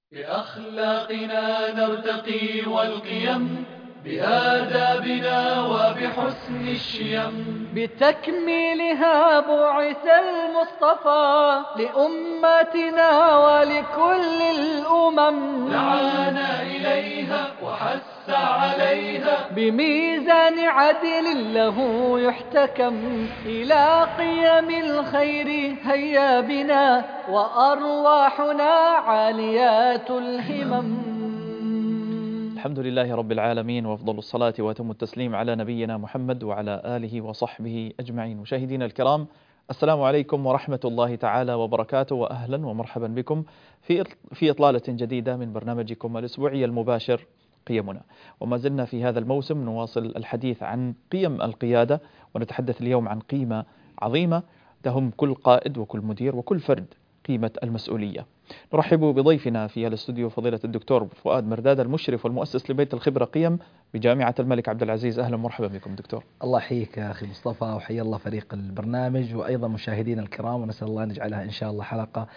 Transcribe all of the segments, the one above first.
بأخلاقنا نرتقي والقيم، بآدابنا وبحسن الشيم، بتكميلها بعث المصطفى لأمتنا ولكل الأمم، دعانا إليها وحث عليها بميزان عدل له يحتكم، إلى قيم الخير هيا بنا وأرواحنا عاليات الهمم. الحمد لله رب العالمين، وأفضل الصلاة وأتم التسليم على نبينا محمد وعلى آله وصحبه أجمعين. مشاهدينا الكرام، السلام عليكم ورحمة الله تعالى وبركاته، وأهلا ومرحبا بكم في إطلالة جديدة من برنامجكم الأسبوعي المباشر قيمنا. وما زلنا في هذا الموسم نواصل الحديث عن قيم القيادة، ونتحدث اليوم عن قيمة عظيمة تهم كل قائد وكل مدير وكل فرد، قيمة المسؤولية. نرحب بضيفنا في الاستوديو فضيلة الدكتور فؤاد مرداد، المشرف والمؤسس لبيت الخبرة قيم بجامعة الملك عبد العزيز. أهلا ومرحبا بكم دكتور. الله يحييك يا أخي مصطفى، وحيا الله فريق البرنامج وأيضا مشاهدينا الكرام، ونسأل الله أن نجعلها إن شاء الله حلقة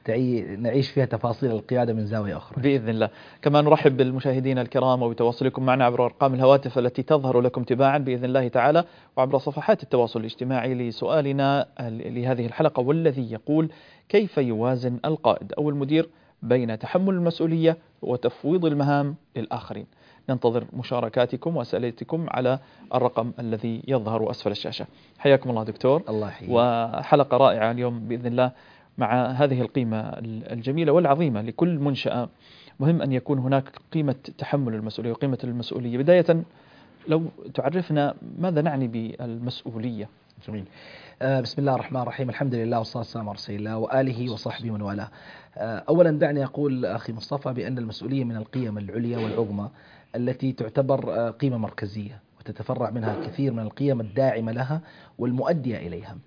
نعيش فيها تفاصيل القيادة من زاوية أخرى بإذن الله. كما نرحب بالمشاهدين الكرام وبتواصلكم معنا عبر أرقام الهواتف التي تظهر لكم تباعا بإذن الله تعالى، وعبر صفحات التواصل الاجتماعي لسؤالنا لهذه الحلقة، والذي يقول: كيف يوازن القائد أو المدير بين تحمل المسؤولية وتفويض المهام للآخرين؟ ننتظر مشاركاتكم وأسئلتكم على الرقم الذي يظهر أسفل الشاشة. حياكم الله دكتور. الله يحييك. وحلقة رائعة اليوم بإذن الله مع هذه القيمة الجميلة والعظيمة لكل منشأة. مهم أن يكون هناك قيمة تحمل المسؤولية وقيمة المسؤولية. بداية لو تعرفنا ماذا نعني بالمسؤولية؟ جميل. بسم الله الرحمن الرحيم، الحمد لله والصلاة والسلام على رسول الله وآله وصحبه ومن والاه. أولا دعني أقول أخي مصطفى بأن المسؤولية من القيم العليا والعظمى التي تعتبر قيمة مركزية، وتتفرع منها كثير من القيم الداعمة لها والمؤدية إليها.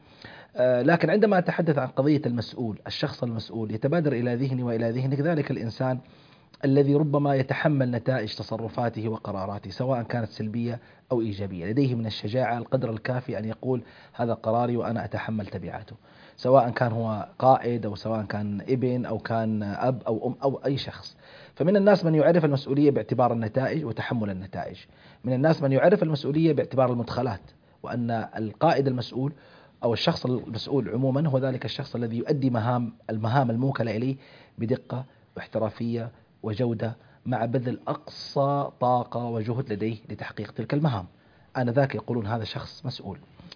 لكن عندما أتحدث عن قضية المسؤول، الشخص المسؤول، يتبادر إلى ذهني وإلى ذهنك ذلك الإنسان الذي ربما يتحمل نتائج تصرفاته وقراراته، سواء كانت سلبية أو إيجابية. لديه من الشجاعة القدر الكافي أن يقول هذا قراري وأنا أتحمل تبعاته، سواء كان هو قائد أو سواء كان ابن أو كان أب أو أم أو أي شخص. فمن الناس من يعرف المسؤولية باعتبار النتائج وتحمل النتائج، من الناس من يعرف المسؤولية باعتبار المدخلات، وأن القائد المسؤول أو الشخص المسؤول عموما هو ذلك الشخص الذي يؤدي المهام الموكلة إليه بدقة واحترافية وجودة، مع بذل أقصى طاقة وجهد لديه لتحقيق تلك المهام. آنذاك يقولون هذا شخص مسؤول.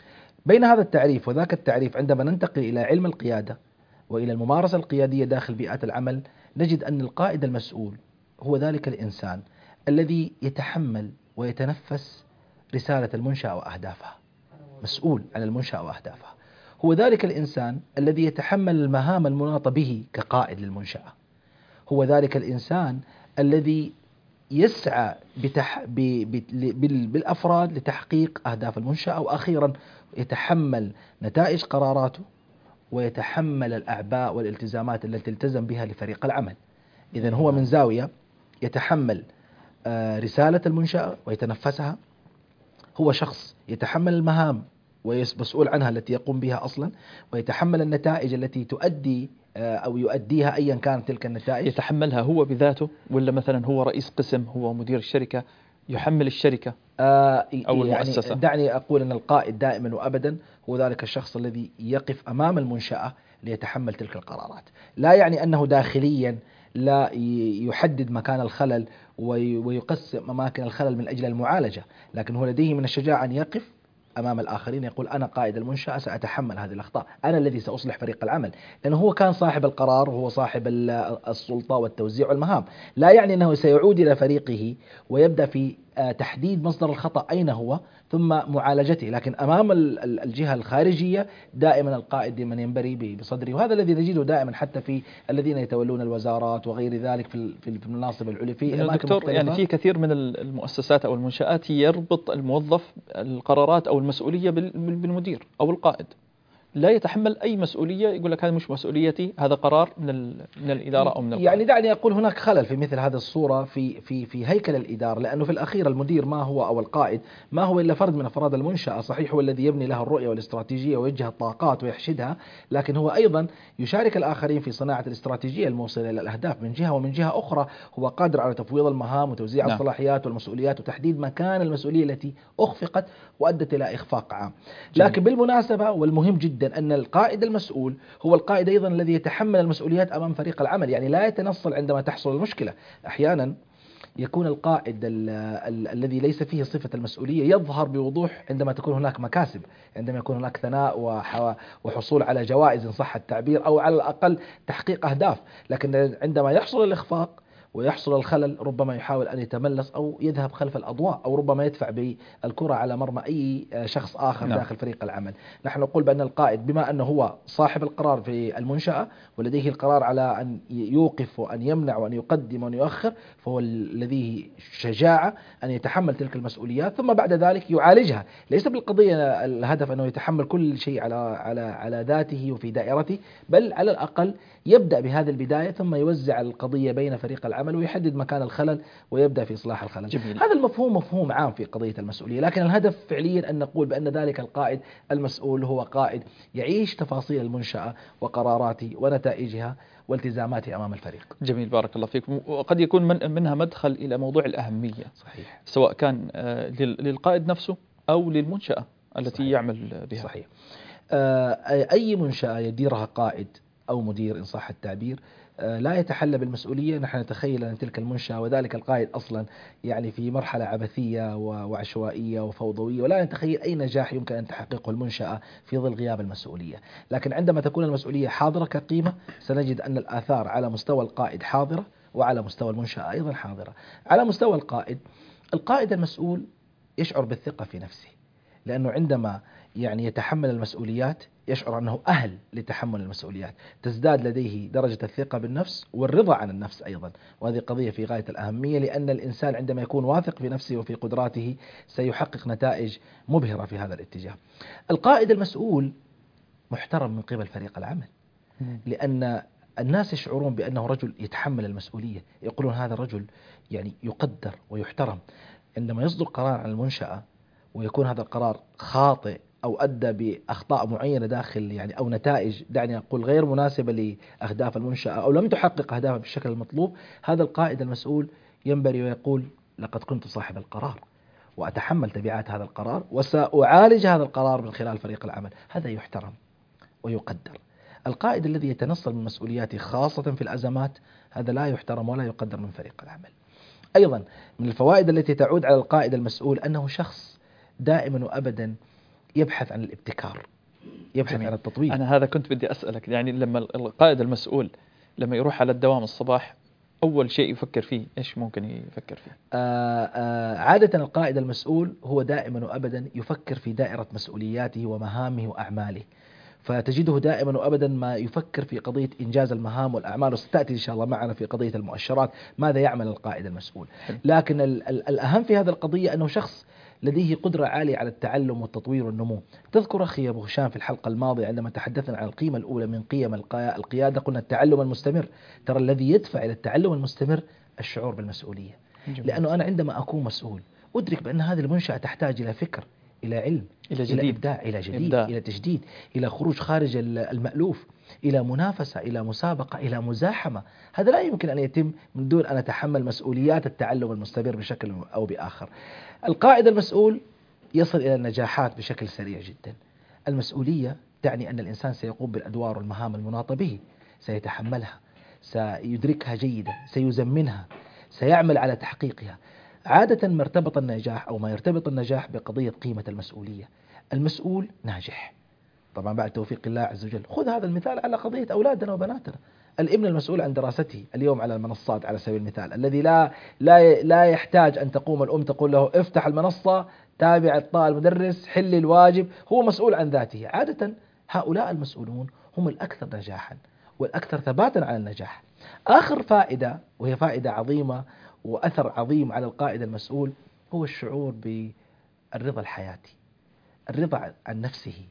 بين هذا التعريف وذاك التعريف، عندما ننتقل إلى علم القيادة وإلى الممارسة القيادية داخل بيئات العمل، نجد أن القائد المسؤول هو ذلك الإنسان الذي يتحمل ويتنفس رسالة المنشأة وأهدافها، مسؤول عن المنشأة وأهدافها. هو ذلك الإنسان الذي يتحمل المهام المناطة به كقائد للمنشأة. هو ذلك الإنسان الذي يسعى بالأفراد لتحقيق أهداف المنشأة، وأخيرا يتحمل نتائج قراراته ويتحمل الأعباء والالتزامات التي التزم بها لفريق العمل. إذن هو من زاوية يتحمل رسالة المنشأة ويتنفسها، هو شخص يتحمل المهام ومسؤول عنها التي يقوم بها أصلا، ويتحمل النتائج التي تؤدي أو يؤديها أيا كانت تلك النتائج. يتحملها هو بذاته، ولا مثلا هو رئيس قسم، هو مدير الشركة يحمل الشركة أو المؤسسة؟ يعني دعني أقول أن القائد دائما وأبدا هو ذلك الشخص الذي يقف أمام المنشأة ليتحمل تلك القرارات. لا يعني أنه داخليا لا يحدد مكان الخلل ويقسم أماكن الخلل من أجل المعالجة، لكن هو لديه من الشجاعة أن يقف أمام الآخرين يقول أنا قائد المنشأة سأتحمل هذه الأخطاء، أنا الذي سأصلح فريق العمل، لأنه هو كان صاحب القرار وهو صاحب السلطة والتوزيع والمهام. لا يعني أنه سيعود إلى فريقه ويبدأ في تحديد مصدر الخطأ أين هو ثم معالجته، لكن أمام الجهة الخارجية دائما القائد من ينبري بصدره. وهذا الذي نجده دائما حتى في الذين يتولون الوزارات وغير ذلك في المناصب العليا في أماكن دكتور، يعني في كثير من المؤسسات أو المنشآت يربط الموظف القرارات أو المسؤولية بالمدير أو القائد. لا يتحمل أي مسؤولية، يقول لك هذا مش مسؤوليتي، هذا قرار من الإدارة أو من القائد. يعني دعني أقول هناك خلل في مثل هذه الصورة في هيكل الإدارة، لأنه في الأخير المدير ما هو أو القائد ما هو إلا فرد من أفراد المنشأة. صحيح هو الذي يبني لها الرؤية والاستراتيجية ويوجه الطاقات ويحشدها، لكن هو أيضا يشارك الآخرين في صناعة الاستراتيجية الموصلة إلى الأهداف من جهة، ومن جهة أخرى هو قادر على تفويض المهام وتوزيع نعم. الصلاحيات والمسؤوليات وتحديد مكان المسؤولية التي أخفقت وأدت إلى إخفاق عام. جميل. لكن بالمناسبة والمهم جدا أن القائد المسؤول هو القائد أيضا الذي يتحمل المسؤوليات أمام فريق العمل، يعني لا يتنصل عندما تحصل المشكلة. أحيانا يكون القائد الذي ليس فيه صفة المسؤولية يظهر بوضوح عندما تكون هناك مكاسب، عندما يكون هناك ثناء وحصول على جوائز إن صح التعبير، أو على الأقل تحقيق أهداف. لكن عندما يحصل الإخفاق ويحصل الخلل ربما يحاول أن يتملص أو يذهب خلف الأضواء، أو ربما يدفع بالكرة على مرمى أي شخص آخر نعم. داخل فريق العمل. نحن نقول بأن القائد بما أنه هو صاحب القرار في المنشأة ولديه القرار على أن يوقف وأن يمنع وأن يقدم وأن يؤخر، فهو الذي شجاعة أن يتحمل تلك المسؤوليات ثم بعد ذلك يعالجها. ليس بالقضية الهدف أنه يتحمل كل شيء على ذاته وفي دائرته، بل على الأقل يبدأ بهذه البداية ثم يوزع القضية بين فريق العمل ويحدد مكان الخلل ويبدأ في إصلاح الخلل. جميل. هذا المفهوم مفهوم عام في قضية المسؤولية، لكن الهدف فعليا أن نقول بأن ذلك القائد المسؤول هو قائد يعيش تفاصيل المنشأة وقراراته ونتائجها والتزاماته أمام الفريق. جميل، بارك الله فيكم. وقد يكون منها مدخل إلى موضوع الأهمية. صحيح. سواء كان للقائد نفسه أو للمنشأة التي صحيح. يعمل بها. صحيح. أي منشأة يديرها قائد أو مدير إن صح التعبير لا يتحلى بالمسؤولية، نحن نتخيل أن تلك المنشأة وذلك القائد أصلا يعني في مرحلة عبثية وعشوائية وفوضوية، ولا نتخيل أي نجاح يمكن أن تحققه المنشأة في ظل غياب المسؤولية. لكن عندما تكون المسؤولية حاضرة كقيمة سنجد أن الآثار على مستوى القائد حاضرة وعلى مستوى المنشأة أيضا حاضرة. على مستوى القائد المسؤول يشعر بالثقة في نفسه، لأنه عندما يعني يتحمل المسؤوليات يشعر أنه أهل لتحمل المسؤوليات، تزداد لديه درجة الثقة بالنفس والرضا عن النفس أيضا، وهذه قضية في غاية الأهمية، لأن الإنسان عندما يكون واثق في نفسه وفي قدراته سيحقق نتائج مبهرة في هذا الاتجاه. القائد المسؤول محترم من قبل فريق العمل، لأن الناس يشعرون بأنه رجل يتحمل المسؤولية، يقولون هذا الرجل يعني يقدر ويحترم. عندما يصدر قرار عن المنشأة ويكون هذا القرار خاطئ أو أدى بأخطاء معينة داخل يعني أو نتائج دعني أقول غير مناسبة لأهداف المنشأة أو لم تحقق أهدافها بالشكل المطلوب، هذا القائد المسؤول ينبري ويقول لقد كنت صاحب القرار وأتحمل تبعات هذا القرار وسأعالج هذا القرار من خلال فريق العمل. هذا يحترم ويقدر. القائد الذي يتنصل من مسؤولياته خاصة في الأزمات هذا لا يحترم ولا يقدر من فريق العمل. أيضا من الفوائد التي تعود على القائد المسؤول أنه شخص دائما وأبدا يبحث عن الابتكار، يبحث عن التطوير. أنا هذا كنت بدي أسألك، يعني لما القائد المسؤول لما يروح على الدوام الصباح أول شيء يفكر فيه إيش ممكن يفكر فيه؟ عادة القائد المسؤول هو دائما وأبدا يفكر في دائرة مسؤولياته ومهامه وأعماله، فتجده دائما وأبدا ما يفكر في قضية إنجاز المهام والأعمال، وستأتي إن شاء الله معنا في قضية المؤشرات ماذا يعمل القائد المسؤول. لكن الأهم في هذه القضية أنه شخص لديه قدرة عالية على التعلم والتطوير والنمو. تذكر أخي أبو هشام في الحلقة الماضية عندما تحدثنا عن القيمة الأولى من قيم القيادة قلنا التعلم المستمر. ترى الذي يدفع إلى التعلم المستمر الشعور بالمسؤولية. لأنه أنا عندما أكون مسؤول أدرك بأن هذه المنشأة تحتاج إلى فكر، إلى علم، إلى إبداع، إلى جديد، إلى تجديد، إلى خروج خارج المألوف، إلى منافسة، إلى مسابقة، إلى مزاحمة. هذا لا يمكن أن يتم من دون أن أتحمل مسؤوليات التعلم المستمر بشكل أو بآخر. القائد المسؤول يصل إلى النجاحات بشكل سريع جدا. المسؤولية تعني أن الإنسان سيقوم بالأدوار والمهام المناطة به، سيتحملها، سيدركها جيدا، سيزمنها، سيعمل على تحقيقها. عادة ما ارتبط النجاح أو ما يرتبط النجاح بقضية قيمة المسؤولية. المسؤول ناجح طبعا بعد توفيق الله عز وجل. خذ هذا المثال على قضية أولادنا وبناتنا. الابن المسؤول عن دراسته اليوم على المنصات على سبيل المثال، الذي لا يحتاج أن تقوم الأم تقول له افتح المنصة، تابع إعطاء المدرس، حل الواجب، هو مسؤول عن ذاته. عادة هؤلاء المسؤولون هم الأكثر نجاحا والأكثر ثباتا على النجاح. آخر فائدة وهي فائدة عظيمة وأثر عظيم على القائد المسؤول هو الشعور بالرضا الحياتي، الرضا عن نفسه،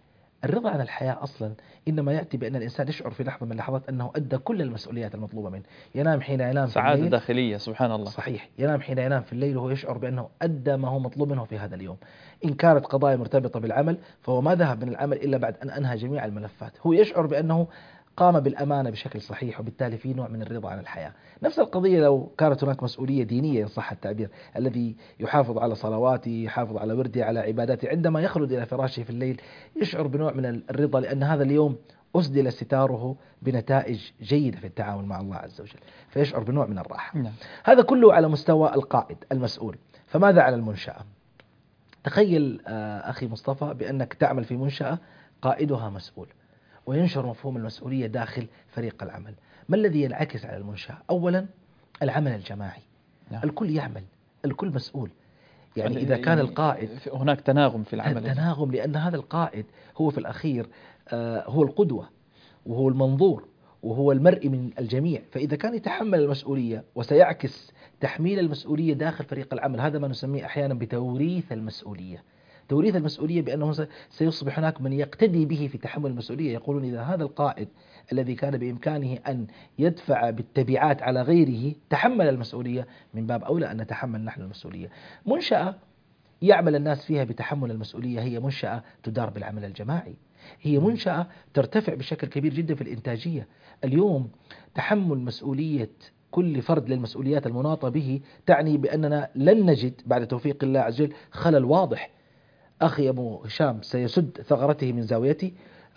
الرضا عن الحياة أصلا إنما يأتي بأن الإنسان يشعر في لحظة من اللحظات أنه أدى كل المسؤوليات المطلوبة منه. ينام حين ينام في سعادة الليل، داخلية سبحان الله. صحيح، ينام حين ينام في الليل وهو يشعر بأنه أدى ما هو مطلوب منه في هذا اليوم. إن كانت قضايا مرتبطة بالعمل فهو ما ذهب من العمل إلا بعد أن أنهى جميع الملفات، هو يشعر بأنه قام بالأمانة بشكل صحيح، وبالتالي في نوع من الرضا عن الحياة. نفس القضية لو كانت هناك مسؤولية دينية إن صح التعبير، الذي يحافظ على صلواته، يحافظ على ورده، على عباداته، عندما يخلد إلى فراشه في الليل يشعر بنوع من الرضا لأن هذا اليوم أسدل ستاره بنتائج جيدة في التعامل مع الله عز وجل، فيشعر بنوع من الراحة. نعم. هذا كله على مستوى القائد المسؤول. فماذا على المنشأة؟ تخيل أخي مصطفى بأنك تعمل في منشأة قائدها مسؤول، وينشر مفهوم المسؤولية داخل فريق العمل. ما الذي ينعكس على المنشأة؟ أولا العمل الجماعي. نعم. الكل يعمل، الكل مسؤول. يعني إذا كان القائد، هناك تناغم في العمل. تناغم، لأن هذا القائد هو في الأخير هو القدوة وهو المنظور وهو المرء من الجميع. فإذا كان يتحمل المسؤولية وسيعكس تحميل المسؤولية داخل فريق العمل، هذا ما نسميه أحيانا بتوريث المسؤولية. توريث المسؤولية بأنه سيصبح هناك من يقتدي به في تحمل المسؤولية. يقولون إذا هذا القائد الذي كان بإمكانه أن يدفع بالتبعات على غيره تحمل المسؤولية، من باب أولى أن نتحمل نحن المسؤولية. منشأة يعمل الناس فيها بتحمل المسؤولية هي منشأة تدار بالعمل الجماعي، هي منشأة ترتفع بشكل كبير جدا في الإنتاجية. اليوم تحمل مسؤولية كل فرد للمسؤوليات المناطة به تعني بأننا لن نجد بعد توفيق الله عز وجل خلل واضح. أخي أبو هشام سيسد ثغرته من زاويتي،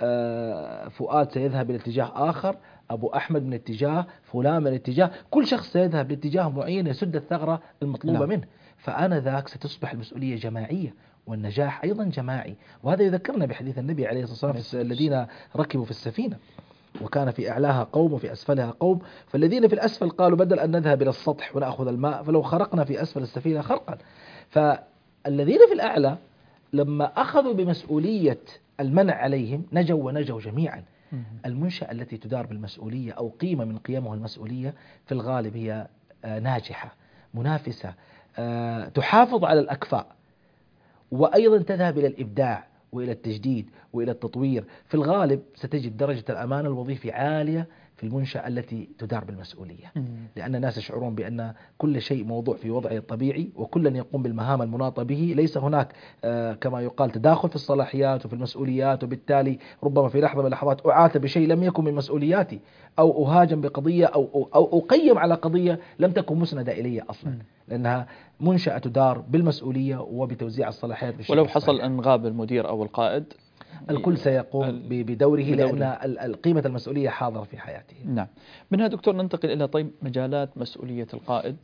فؤاد سيذهب إلى اتجاه آخر، أبو أحمد من اتجاه، فلان من اتجاه، كل شخص سيذهب لاتجاه معين يسد الثغرة المطلوبة نعم. منه. فأنا ذاك ستصبح المسؤولية جماعية والنجاح أيضا جماعي. وهذا يذكرنا بحديث النبي عليه الصلاة والسلام الذين ركبوا في السفينة وكان في أعلاها قوم وفي أسفلها قوم، فالذين في الأسفل قالوا بدل أن نذهب إلى السطح ونأخذ الماء فلو خرقنا في أسفل السفينة خرقا. فالذين في الأعلى لما أخذوا بمسؤولية المنع عليهم نجوا ونجوا جميعا. المنشأة التي تدار بالمسؤولية أو قيمة من قيمه المسؤولية في الغالب هي ناجحة منافسة، تحافظ على الأكفاء، وأيضا تذهب إلى الإبداع وإلى التجديد وإلى التطوير. في الغالب ستجد درجة الأمان الوظيفي عالية في المنشأة التي تدار بالمسؤولية، لأن الناس يشعرون بأن كل شيء موضوع في وضعه الطبيعي وكل يقوم بالمهام المناطة به، ليس هناك كما يقال تداخل في الصلاحيات وفي المسؤوليات، وبالتالي ربما في لحظة من اللحظات أعاتب بشيء لم يكن من مسؤولياتي، أو أهاجم بقضية أو أقيم على قضية لم تكن مسندة إلي أصلا، لأنها منشأة تدار بالمسؤولية وبتوزيع الصلاحيات بالشكل ولو حصل الصحيح. أن غاب المدير أو القائد الكل سيقوم بدوره لأن قيمة المسؤولية حاضرة في حياته. نعم. منها دكتور ننتقل إلى طيب مجالات مسؤولية القائد،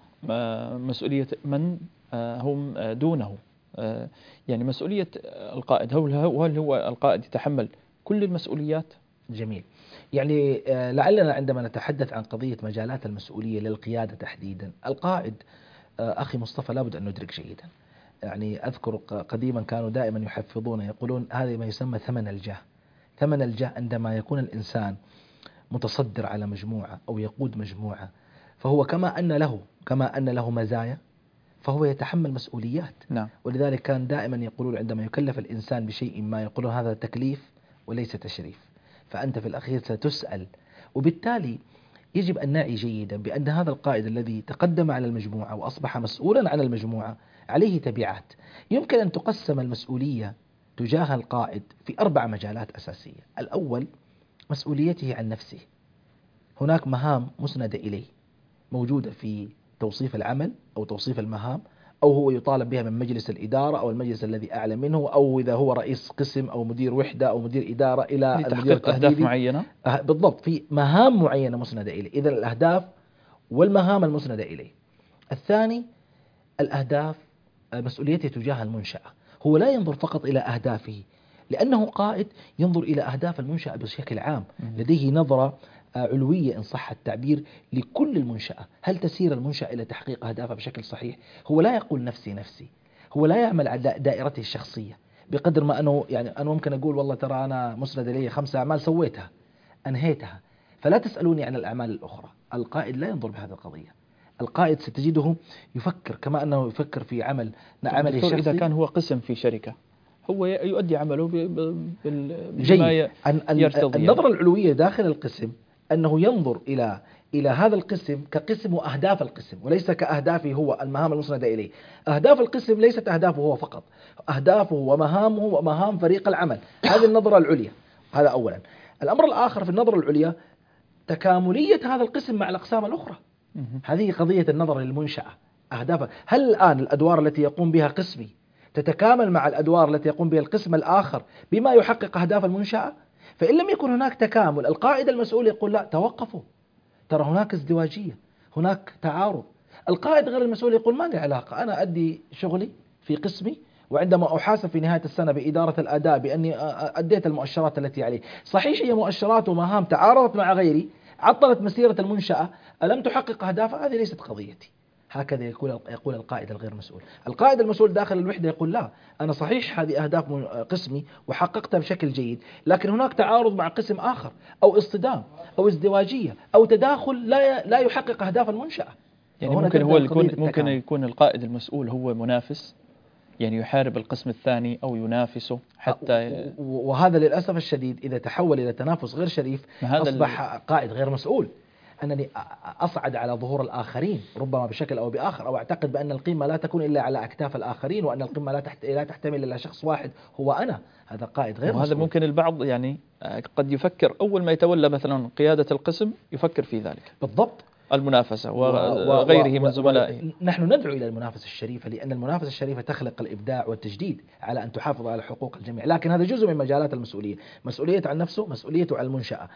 مسؤولية من هم دونه. يعني مسؤولية القائد، هل هو القائد يتحمل كل المسؤوليات؟ جميل. يعني لعلنا عندما نتحدث عن قضية مجالات المسؤولية للقيادة تحديدا، القائد أخي مصطفى لابد أن ندرك جيدا. يعني أذكر قديما كانوا دائما يحفظون يقولون هذا ما يسمى ثمن الجاه. ثمن الجاه عندما يكون الإنسان متصدر على مجموعة أو يقود مجموعة، فهو كما أن له مزايا فهو يتحمل مسؤوليات. نعم. ولذلك كان دائما يقولون عندما يكلف الإنسان بشيء ما يقولون هذا تكليف وليس تشريف، فأنت في الأخير ستسأل. وبالتالي يجب أن نعي جيدا بأن هذا القائد الذي تقدم على المجموعة وأصبح مسؤولا عن المجموعة عليه تبعات. يمكن أن تقسم المسؤولية تجاه القائد في 4 مجالات أساسية. الأول مسؤوليته عن نفسه، هناك مهام مسندة إليه موجودة في توصيف العمل أو توصيف المهام، أو هو يطالب بها من مجلس الإدارة أو المجلس الذي أعلى منه، أو إذا هو رئيس قسم أو مدير وحدة أو مدير إدارة إلى المدير لتحقيق أهداف معينة. بالضبط، في مهام معينة مسندة إليه. إذن الأهداف والمهام المسندة إليه. الثاني الأهداف، مسؤوليته تجاه المنشأة، هو لا ينظر فقط إلى أهدافه، لأنه قائد ينظر إلى أهداف المنشأة بشكل عام، لديه نظرة علوية إن صح التعبير لكل المنشأة. هل تسير المنشأة إلى تحقيق أهدافها بشكل صحيح؟ هو لا يقول نفسي، هو لا يعمل على دائرته الشخصية بقدر ما أنه يعني أنا ممكن أقول والله ترى أنا مسند لي 5 أعمال سويتها أنهيتها، فلا تسألوني عن الأعمال الأخرى. القائد لا ينظر بهذه القضية. القائد ستجده يفكر كما أنه يفكر في عمله الشخصي. إذا كان هو قسم في شركة، هو يؤدي عمله جيد. يرتضي. النظرة العلوية داخل القسم أنه ينظر إلى هذا القسم كقسم وأهداف القسم، وليس كأهدافه هو المهام المسندة إليه. أهداف القسم ليست أهدافه هو فقط، أهدافه ومهامه ومهام فريق العمل. هذه النظرة العليا، هذا أولا. الأمر الآخر في النظرة العليا تكاملية هذا القسم مع الأقسام الأخرى. هذه قضية النظر للمنشأة، أهدافها. هل الآن الأدوار التي يقوم بها قسمي تتكامل مع الأدوار التي يقوم بها القسم الآخر بما يحقق أهداف المنشأة؟ فإن لم يكن هناك تكامل، القائد المسؤول يقول لا، توقفوا، ترى هناك ازدواجية، هناك تعارض. القائد غير المسؤول يقول ما لي علاقة، أنا أدي شغلي في قسمي، وعندما أحاسب في نهاية السنة بإدارة الأداء بأني أديت المؤشرات التي علي. صحيح هي مؤشرات ومهام تعارضت مع غيري، عطلت مسيرة المنشأة، ألم تحقق أهدافها؟ هذه ليست قضيتي. هكذا يقول القائد الغير مسؤول. القائد المسؤول داخل الوحدة يقول لا، أنا صحيح هذه أهداف قسمي وحققتها بشكل جيد، لكن هناك تعارض مع قسم آخر، أو اصطدام، أو ازدواجية، أو تداخل لا يحقق أهداف المنشأة. يعني ممكن يكون القائد المسؤول هو منافس، يعني يحارب القسم الثاني أو ينافسه حتى وهذا للأسف الشديد إذا تحول إلى تنافس غير شريف أصبح قائد غير مسؤول. أنني أصعد على ظهور الآخرين ربما بشكل أو بآخر، أو أعتقد بأن القيمة لا تكون إلا على أكتاف الآخرين، وأن القيمة لا تحتمل إلا شخص واحد هو أنا. هذا قائد غير مسؤول. وهذا ممكن البعض يعني قد يفكر أول ما يتولى مثلا قيادة القسم يفكر في ذلك بالضبط، المنافسة وغيره من زملائه. نحن ندعو إلى المنافسة الشريفة، لأن المنافسة الشريفة تخلق الإبداع والتجديد على أن تحافظ على حقوق الجميع، لكن هذا جزء من مجالات المسؤولية. مسؤوليته عن نفسه، مسؤوليته عن المنشأة.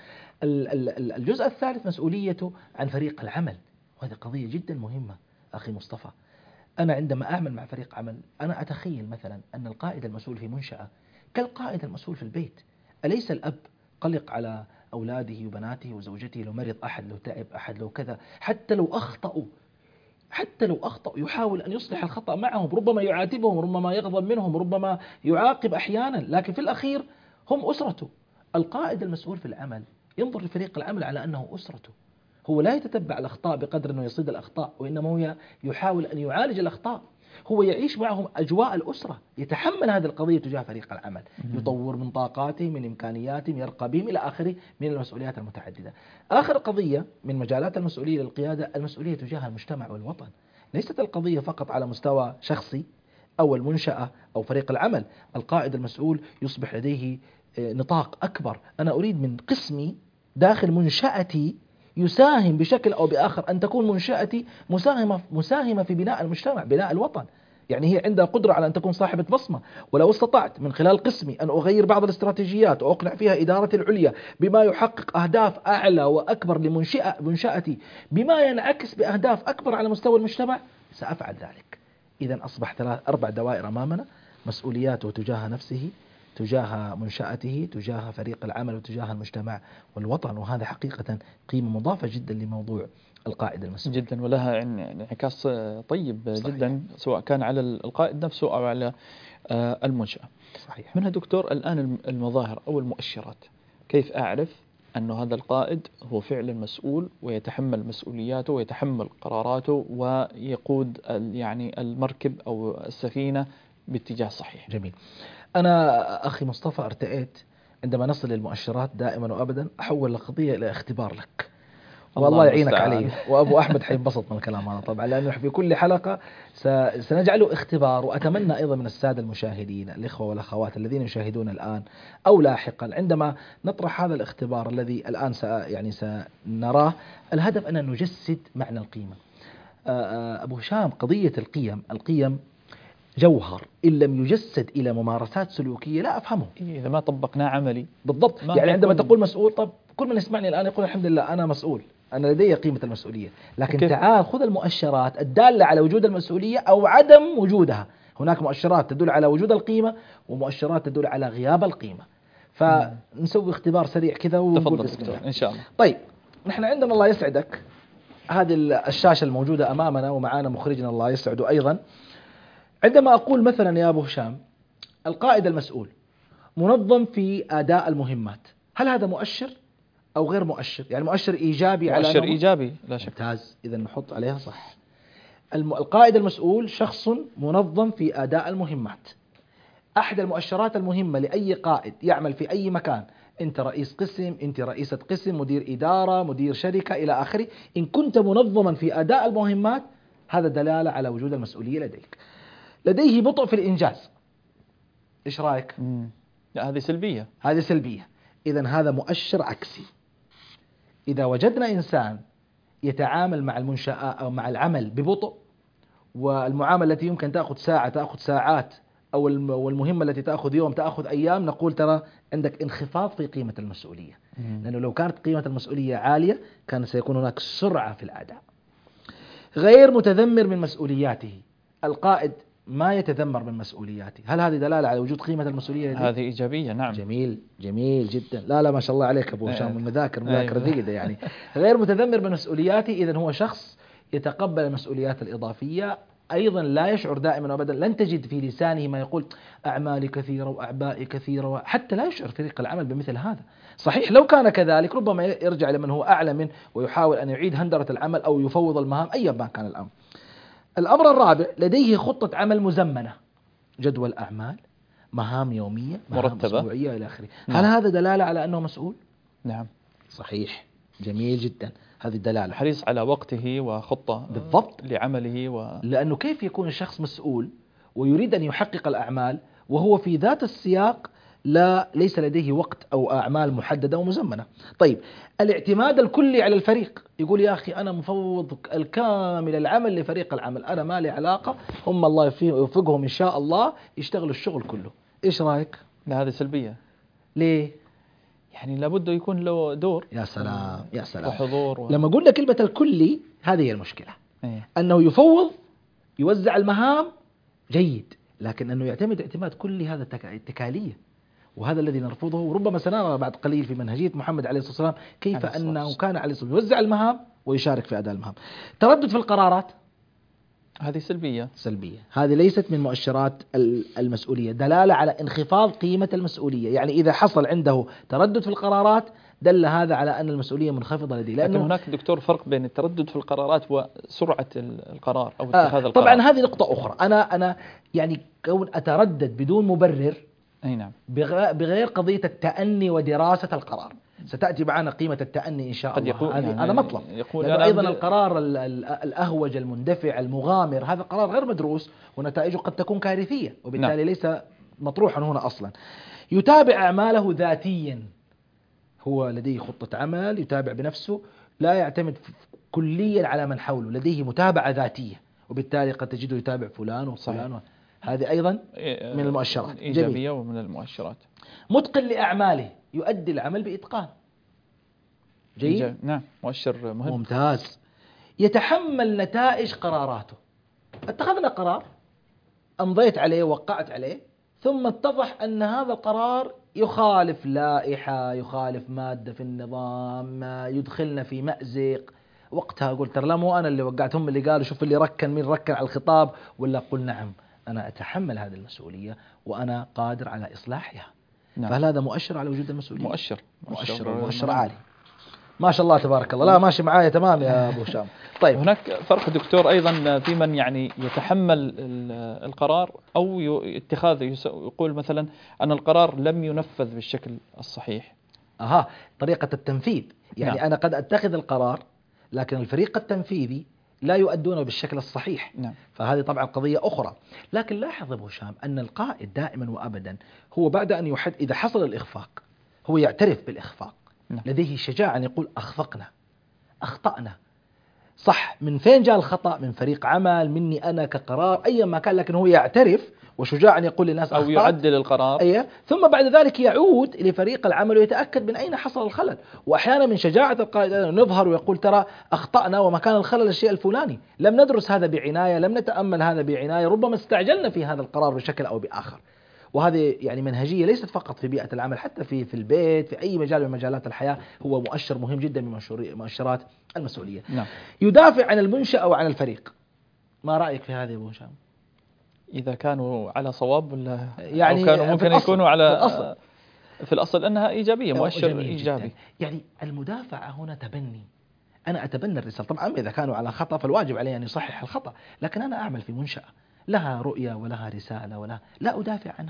الجزء الثالث مسؤوليته عن فريق العمل، وهذه قضية جدا مهمة أخي مصطفى. أنا عندما أعمل مع فريق عمل، أنا أتخيل مثلا أن القائد المسؤول في منشأة كالقائد المسؤول في البيت. أليس الأب قلق على أولاده وبناته وزوجته، لو مرض أحد، لو تعب أحد، لو كذا، حتى لو أخطأوا يحاول أن يصلح الخطأ معهم، ربما يعاتبهم، ربما يغضب منهم، ربما يعاقب أحيانا، لكن في الأخير هم أسرته. القائد المسؤول في العمل ينظر لفريق العمل على أنه أسرته، هو لا يتتبع الأخطاء بقدر أنه يصيد الأخطاء، وإنما هو يحاول أن يعالج الأخطاء، هو يعيش معهم أجواء الأسرة، يتحمل هذه القضية تجاه فريق العمل، يطور من طاقاتهم، من إمكانياتهم، يرقى بهم إلى آخره من المسؤوليات المتعددة. آخر قضية من مجالات المسؤولية للقيادة، المسؤولية تجاه المجتمع والوطن. ليست القضية فقط على مستوى شخصي أو المنشأة أو فريق العمل. القائد المسؤول يصبح لديه نطاق أكبر. أنا أريد من قسمي داخل منشأتي يساهم بشكل أو بآخر، أن تكون منشأتي مساهمة في بناء المجتمع، بناء الوطن. يعني هي عندها قدرة على أن تكون صاحبة بصمة، ولو استطعت من خلال قسمي أن أغير بعض الاستراتيجيات وأقنع فيها إدارة العليا بما يحقق أهداف أعلى وأكبر لمنشأتي، بما ينعكس بأهداف أكبر على مستوى المجتمع، سأفعل ذلك. إذا أصبح 4 دوائر أمامنا: مسؤولياته تجاه نفسه، تجاه منشأته، تجاه فريق العمل، وتجاه المجتمع والوطن. وهذا حقيقة قيمة مضافة جدا لموضوع القائد المسؤول جدا، ولها انعكاس طيب. صحيح. جدا، سواء كان على القائد نفسه أو على المنشأة. صحيح. منها دكتور الآن المظاهر أو المؤشرات، كيف أعرف أن هذا القائد هو فعلا مسؤول ويتحمل مسؤولياته ويتحمل قراراته ويقود يعني المركب أو السفينة باتجاه صحيح؟ جميل. أنا أخي مصطفى ارتأيت عندما نصل للمؤشرات دائما وأبدا أحول القضية إلى اختبار لك، والله يعينك عليه، وأبو أحمد حينبسط من الكلام هذا طبعا، لأنه في كل حلقة سنجعله اختبار. وأتمنى أيضا من السادة المشاهدين، الإخوة والأخوات الذين يشاهدون الآن أو لاحقا، عندما نطرح هذا الاختبار الذي الآن سنراه، الهدف أن نجسد معنى القيمة. أبو هشام، قضية القيم جوهر إن لم يجسد إلى ممارسات سلوكية لا أفهمه. إذا ما طبقناه عملي بالضبط. يعني عندما تقول مسؤول، طب كل من يسمعني الآن يقول الحمد لله أنا مسؤول، أنا لدي قيمة المسؤولية، لكن تعال خذ المؤشرات الدالة على وجود المسؤولية أو عدم وجودها. هناك مؤشرات تدل على وجود القيمة، ومؤشرات تدل على غياب القيمة. فنسوي اختبار سريع كذا ونقول بسم الله إن شاء الله. طيب، نحن عندنا الله يسعدك هذه الشاشة الموجودة أمامنا، ومعانا مخرجنا الله يسعده أيضا. عندما أقول مثلا يا أبو هشام القائد المسؤول منظم في أداء المهمات، هل هذا مؤشر أو غير مؤشر؟ يعني مؤشر إيجابي، على مؤشر إيجابي لا شك. ممتاز، إذا نحط عليها صح. القائد المسؤول شخص منظم في أداء المهمات. أحد المؤشرات المهمة لأي قائد يعمل في أي مكان، أنت رئيس قسم، أنت رئيسة قسم، مدير إدارة، مدير شركة إلى آخره، إن كنت منظما في أداء المهمات هذا دلالة على وجود المسؤولية لديك. لديه بطء في الإنجاز، إيش رأيك؟ لا هذه سلبية. هذه سلبية. إذن هذا مؤشر عكسي. إذا وجدنا إنسان يتعامل مع المنشأة أو مع العمل ببطء، والمعاملة التي يمكن تأخذ ساعة تأخذ ساعات، أو والمهمة التي تأخذ يوم تأخذ أيام، نقول ترى عندك انخفاض في قيمة المسؤولية. لأنه لو كانت قيمة المسؤولية عالية كان سيكون هناك سرعة في الأداء. غير متذمر من مسؤولياته، القائد ما يتذمر من مسؤولياته، هل هذه دلالة على وجود قيمة المسؤولية لديه؟ هذه إيجابية نعم. جميل جميل جدا. لا ما شاء الله عليك أبو هشام، المذاكرة أيوة. جيدة يعني. غير متذمر من مسؤولياته، إذن هو شخص يتقبل المسؤوليات الإضافية. أيضا لا يشعر دائما وأبدا، لن تجد في لسانه ما يقول أعمالي كثيرة وأعبائي كثيرة، حتى لا يشعر فريق العمل بمثل هذا. صحيح لو كان كذلك ربما يرجع لمن هو أعلى منه ويحاول أن يعيد هندرة العمل أو يفوض المهام أيا ما كان الأمر. الأمر الرابع، لديه خطة عمل مزمنة، جدول أعمال، مهام يومية، مهام مرتبة، أسبوعية إلى آخره. هل هذا دلالة على أنه مسؤول؟ نعم صحيح، جميل جدا، هذه الدلالة. حريص على وقته وخطة بالضبط لعمله لأنه كيف يكون الشخص مسؤول ويريد أن يحقق الأعمال وهو في ذات السياق ليس لديه وقت أو أعمال محددة ومزمنة. طيب، الاعتماد الكلي على الفريق، يقول يا أخي أنا مفوض الكامل العمل لفريق العمل، أنا ما لي علاقة، هم الله يوفقهم إن شاء الله يشتغلوا الشغل كله. إيش رأيك؟ لا هذه سلبية. ليه؟ يعني لابد يكون له دور. يا سلام يا سلام، وحضور لما قلنا كلمة الكلي هذه هي المشكلة. أنه يفوض، يوزع المهام جيد، لكن أنه يعتمد اعتماد كلي هذا اتكالية، وهذا الذي نرفضه. وربما سنرى بعد قليل في منهجية محمد عليه الصلاة والسلام كيف أنه كان عليه الصلاة والسلام يوزع المهام ويشارك في أداء المهام. تردد في القرارات، هذه سلبية. هذه ليست من مؤشرات المسؤولية، دلالة على انخفاض قيمة المسؤولية. يعني إذا حصل عنده تردد في القرارات دل هذا على أن المسؤولية منخفضة لديه. لكن هناك دكتور فرق بين التردد في القرارات وسرعة القرار أو اتخاذ القرار. طبعا هذه نقطة أخرى. أنا يعني كون أتردد بدون مبرر، أي نعم، بغير قضية التأني ودراسة القرار. ستأتي معنا قيمة التأني إن شاء الله. هذه يعني أنا مطلب. لأنه أيضا القرار الأهوج المندفع المغامر هذا قرار غير مدروس ونتائجه قد تكون كارثية، وبالتالي ليس مطروحا هنا أصلا. يتابع أعماله ذاتيا، هو لديه خطة عمل يتابع بنفسه، لا يعتمد كليا على من حوله، لديه متابعة ذاتية، وبالتالي قد تجده يتابع فلان وفلان. هذه أيضا من المؤشرات إيجابية ومن المؤشرات. متقن لأعماله، يؤدي العمل بإتقان جيد. نعم، مؤشر مهم ممتاز. يتحمل نتائج قراراته، اتخذنا قرار، أمضيت عليه وقعت عليه، ثم اتضح أن هذا القرار يخالف لائحة، يخالف مادة في النظام، يدخلنا في مأزق. وقتها قلت لا مو أنا اللي وقعت، هم اللي قالوا شوف اللي ركن مين ركن على الخطاب، ولا قل نعم أنا أتحمل هذه المسؤولية وأنا قادر على إصلاحها. نعم. فهل هذا مؤشر على وجود المسؤولية؟ مؤشر عالي ما شاء الله تبارك الله. لا ماشي معايا تمام يا أبو هشام. طيب، هناك فرق دكتور أيضا في من يعني يتحمل القرار أو اتخاذه، يقول مثلا أن القرار لم ينفذ بالشكل الصحيح. طريقة التنفيذ يعني نعم. أنا قد أتخذ القرار لكن الفريق التنفيذي لا يؤدونه بالشكل الصحيح. نعم. فهذه طبعا قضية أخرى. لكن لاحظ أبو هشام أن القائد دائما وأبدا هو بعد أن إذا حصل الإخفاق هو يعترف بالإخفاق. نعم. لديه شجاعة أن يقول أخفقنا، أخطأنا، صح. من فين جاء الخطأ؟ من فريق عمل، مني أنا كقرار، أي ما كان، لكن هو يعترف وشجاع أن يقول للناس أو يعدل القرار. ثم بعد ذلك يعود لفريق العمل ويتأكد من أين حصل الخلل. وأحيانا من شجاعة القائد أن نظهر ويقول ترى أخطأنا ومكان الخلل الشيء الفلاني، لم ندرس هذا بعناية، لم نتأمل هذا بعناية، ربما استعجلنا في هذا القرار بشكل أو بآخر. وهذه يعني منهجية ليست فقط في بيئة العمل، حتى في البيت، في أي مجال من مجالات الحياة، هو مؤشر مهم جدا من مؤشرات المسؤولية. نعم. يدافع عن المنشأ أو عن الفريق، ما رأيك في هذا يا أبو هشام؟ إذا كانوا على صواب ولا يعني أو كانوا ممكن يكونوا على في الأصل أنها إيجابية، مؤشر إيجابي جداً. يعني المدافعة هنا تبني، أنا أتبنى الرسالة. طبعا إذا كانوا على خطأ فالواجب علي أن يصحح الخطأ، لكن أنا أعمل في منشأة لها رؤية ولها رسالة لا أدافع عنها،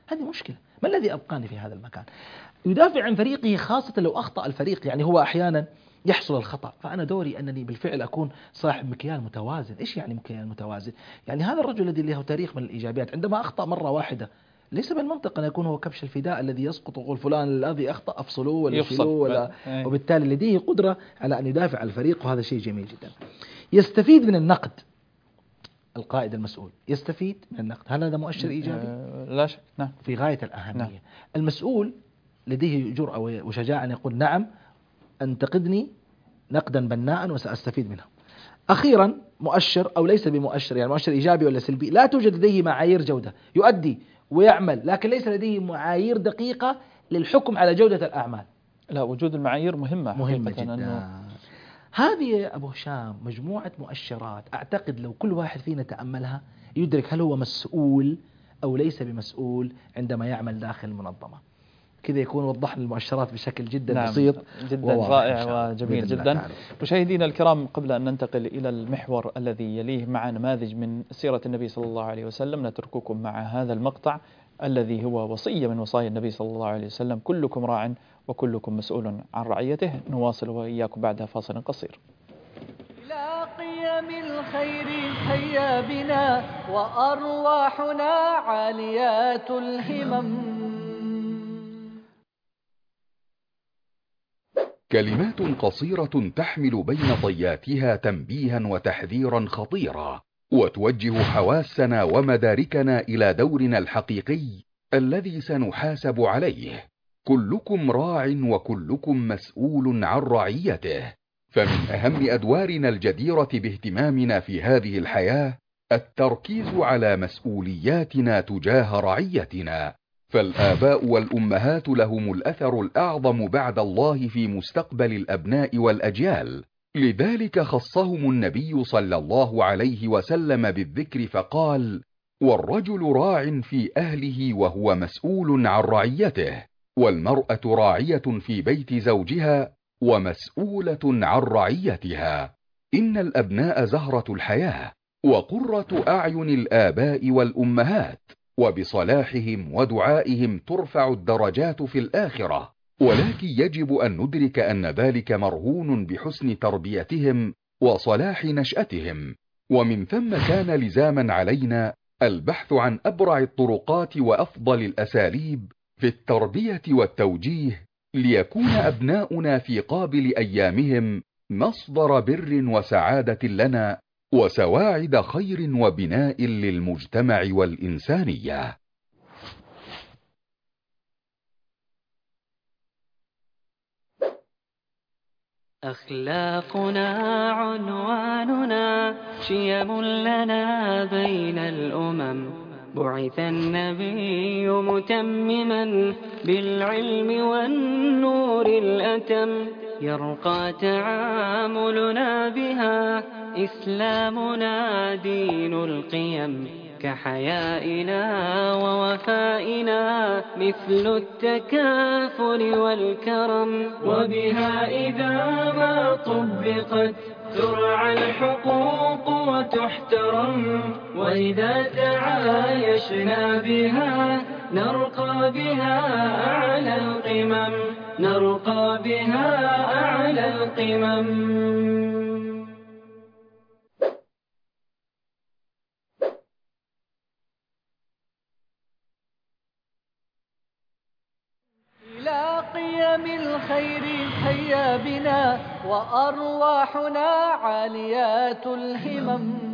هذه مشكلة. ما الذي أبقاني في هذا المكان؟ يدافع عن فريقه، خاصة لو أخطأ الفريق. يعني هو أحيانا يحصل الخطأ، فأنا دوري أنني بالفعل أكون صاحب مكيال متوازن. إيش يعني مكيال متوازن؟ يعني هذا الرجل الذي له تاريخ من الإيجابيات عندما أخطأ مرة واحدة، ليس بالمنطق أن يكون هو كبش الفداء الذي يسقط ويقول فلان الذي أخطأ أفصلوه ولا شيلوه ولا. وبالتالي لديه قدرة على أن يدافع عن الفريق، وهذا شيء جميل جدا. يستفيد من النقد. القائد المسؤول يستفيد من النقد، هل هذا مؤشر إيجابي؟ لا شك، نعم، في غاية الأهمية. نعم. المسؤول لديه جرأة وشجاعة أن يقول نعم، انتقدني نقدا بناء وسأستفيد منه. أخيرا مؤشر أو ليس بمؤشر، يعني مؤشر إيجابي ولا سلبي، لا توجد لديه معايير جودة. يؤدي ويعمل، لكن ليس لديه معايير دقيقة للحكم على جودة الأعمال. لا، وجود المعايير مهمة جدا. هذه أبو هشام مجموعة مؤشرات، أعتقد لو كل واحد فينا تأملها يدرك هل هو مسؤول أو ليس بمسؤول عندما يعمل داخل المنظمة. كذا يكون وضحنا المؤشرات بشكل جدا بسيط جدا رائع وجميل جدا. مشاهدينا الكرام، قبل أن ننتقل إلى المحور الذي يليه مع نماذج من سيرة النبي صلى الله عليه وسلم، نترككم مع هذا المقطع الذي هو وصية من وصايا النبي صلى الله عليه وسلم: كلكم راع وكلكم مسؤول عن رعيته. نواصل وإياكم بعد فاصل قصير. إلى قيم الخير هيا بنا وأرواحنا عاليات الهمم. كلمات قصيرة تحمل بين طياتها تنبيها وتحذيرا خطيرا، وتوجه حواسنا ومداركنا إلى دورنا الحقيقي الذي سنحاسب عليه. كلكم راع وكلكم مسؤول عن رعيته. فمن أهم أدوارنا الجديرة باهتمامنا في هذه الحياة التركيز على مسؤولياتنا تجاه رعيتنا، فالآباء والأمهات لهم الأثر الأعظم بعد الله في مستقبل الأبناء والأجيال. لذلك خصهم النبي صلى الله عليه وسلم بالذكر فقال: والرجل راع في أهله وهو مسؤول عن رعيته، والمرأة راعية في بيت زوجها ومسؤولة عن رعيتها. إن الأبناء زهرة الحياة وقرة أعين الآباء والأمهات، وبصلاحهم ودعائهم ترفع الدرجات في الآخرة، ولكن يجب أن ندرك أن ذلك مرهون بحسن تربيتهم وصلاح نشأتهم. ومن ثم كان لزاما علينا البحث عن أبرع الطرقات وأفضل الأساليب في التربية والتوجيه، ليكون أبناؤنا في قابل أيامهم مصدر بر وسعادة لنا، وسواعد خير وبناء للمجتمع والإنسانية. أخلاقنا عنواننا، شيم لنا بين الأمم. بعث النبي متمما بالعلم والنور الأتم، يرقى تعاملنا بها، إسلامنا دين القيم، كحيائنا ووفائنا مثل التكافل والكرم. وبها إذا ما طبقت ترعى الحقوق وتحترم، وإذا تعايشنا بها نرقى بها أعلى القمم، نرقى بها أعلى القمم. إلى قيم الخير هيا بنا وأرواحنا عاليات الهمم.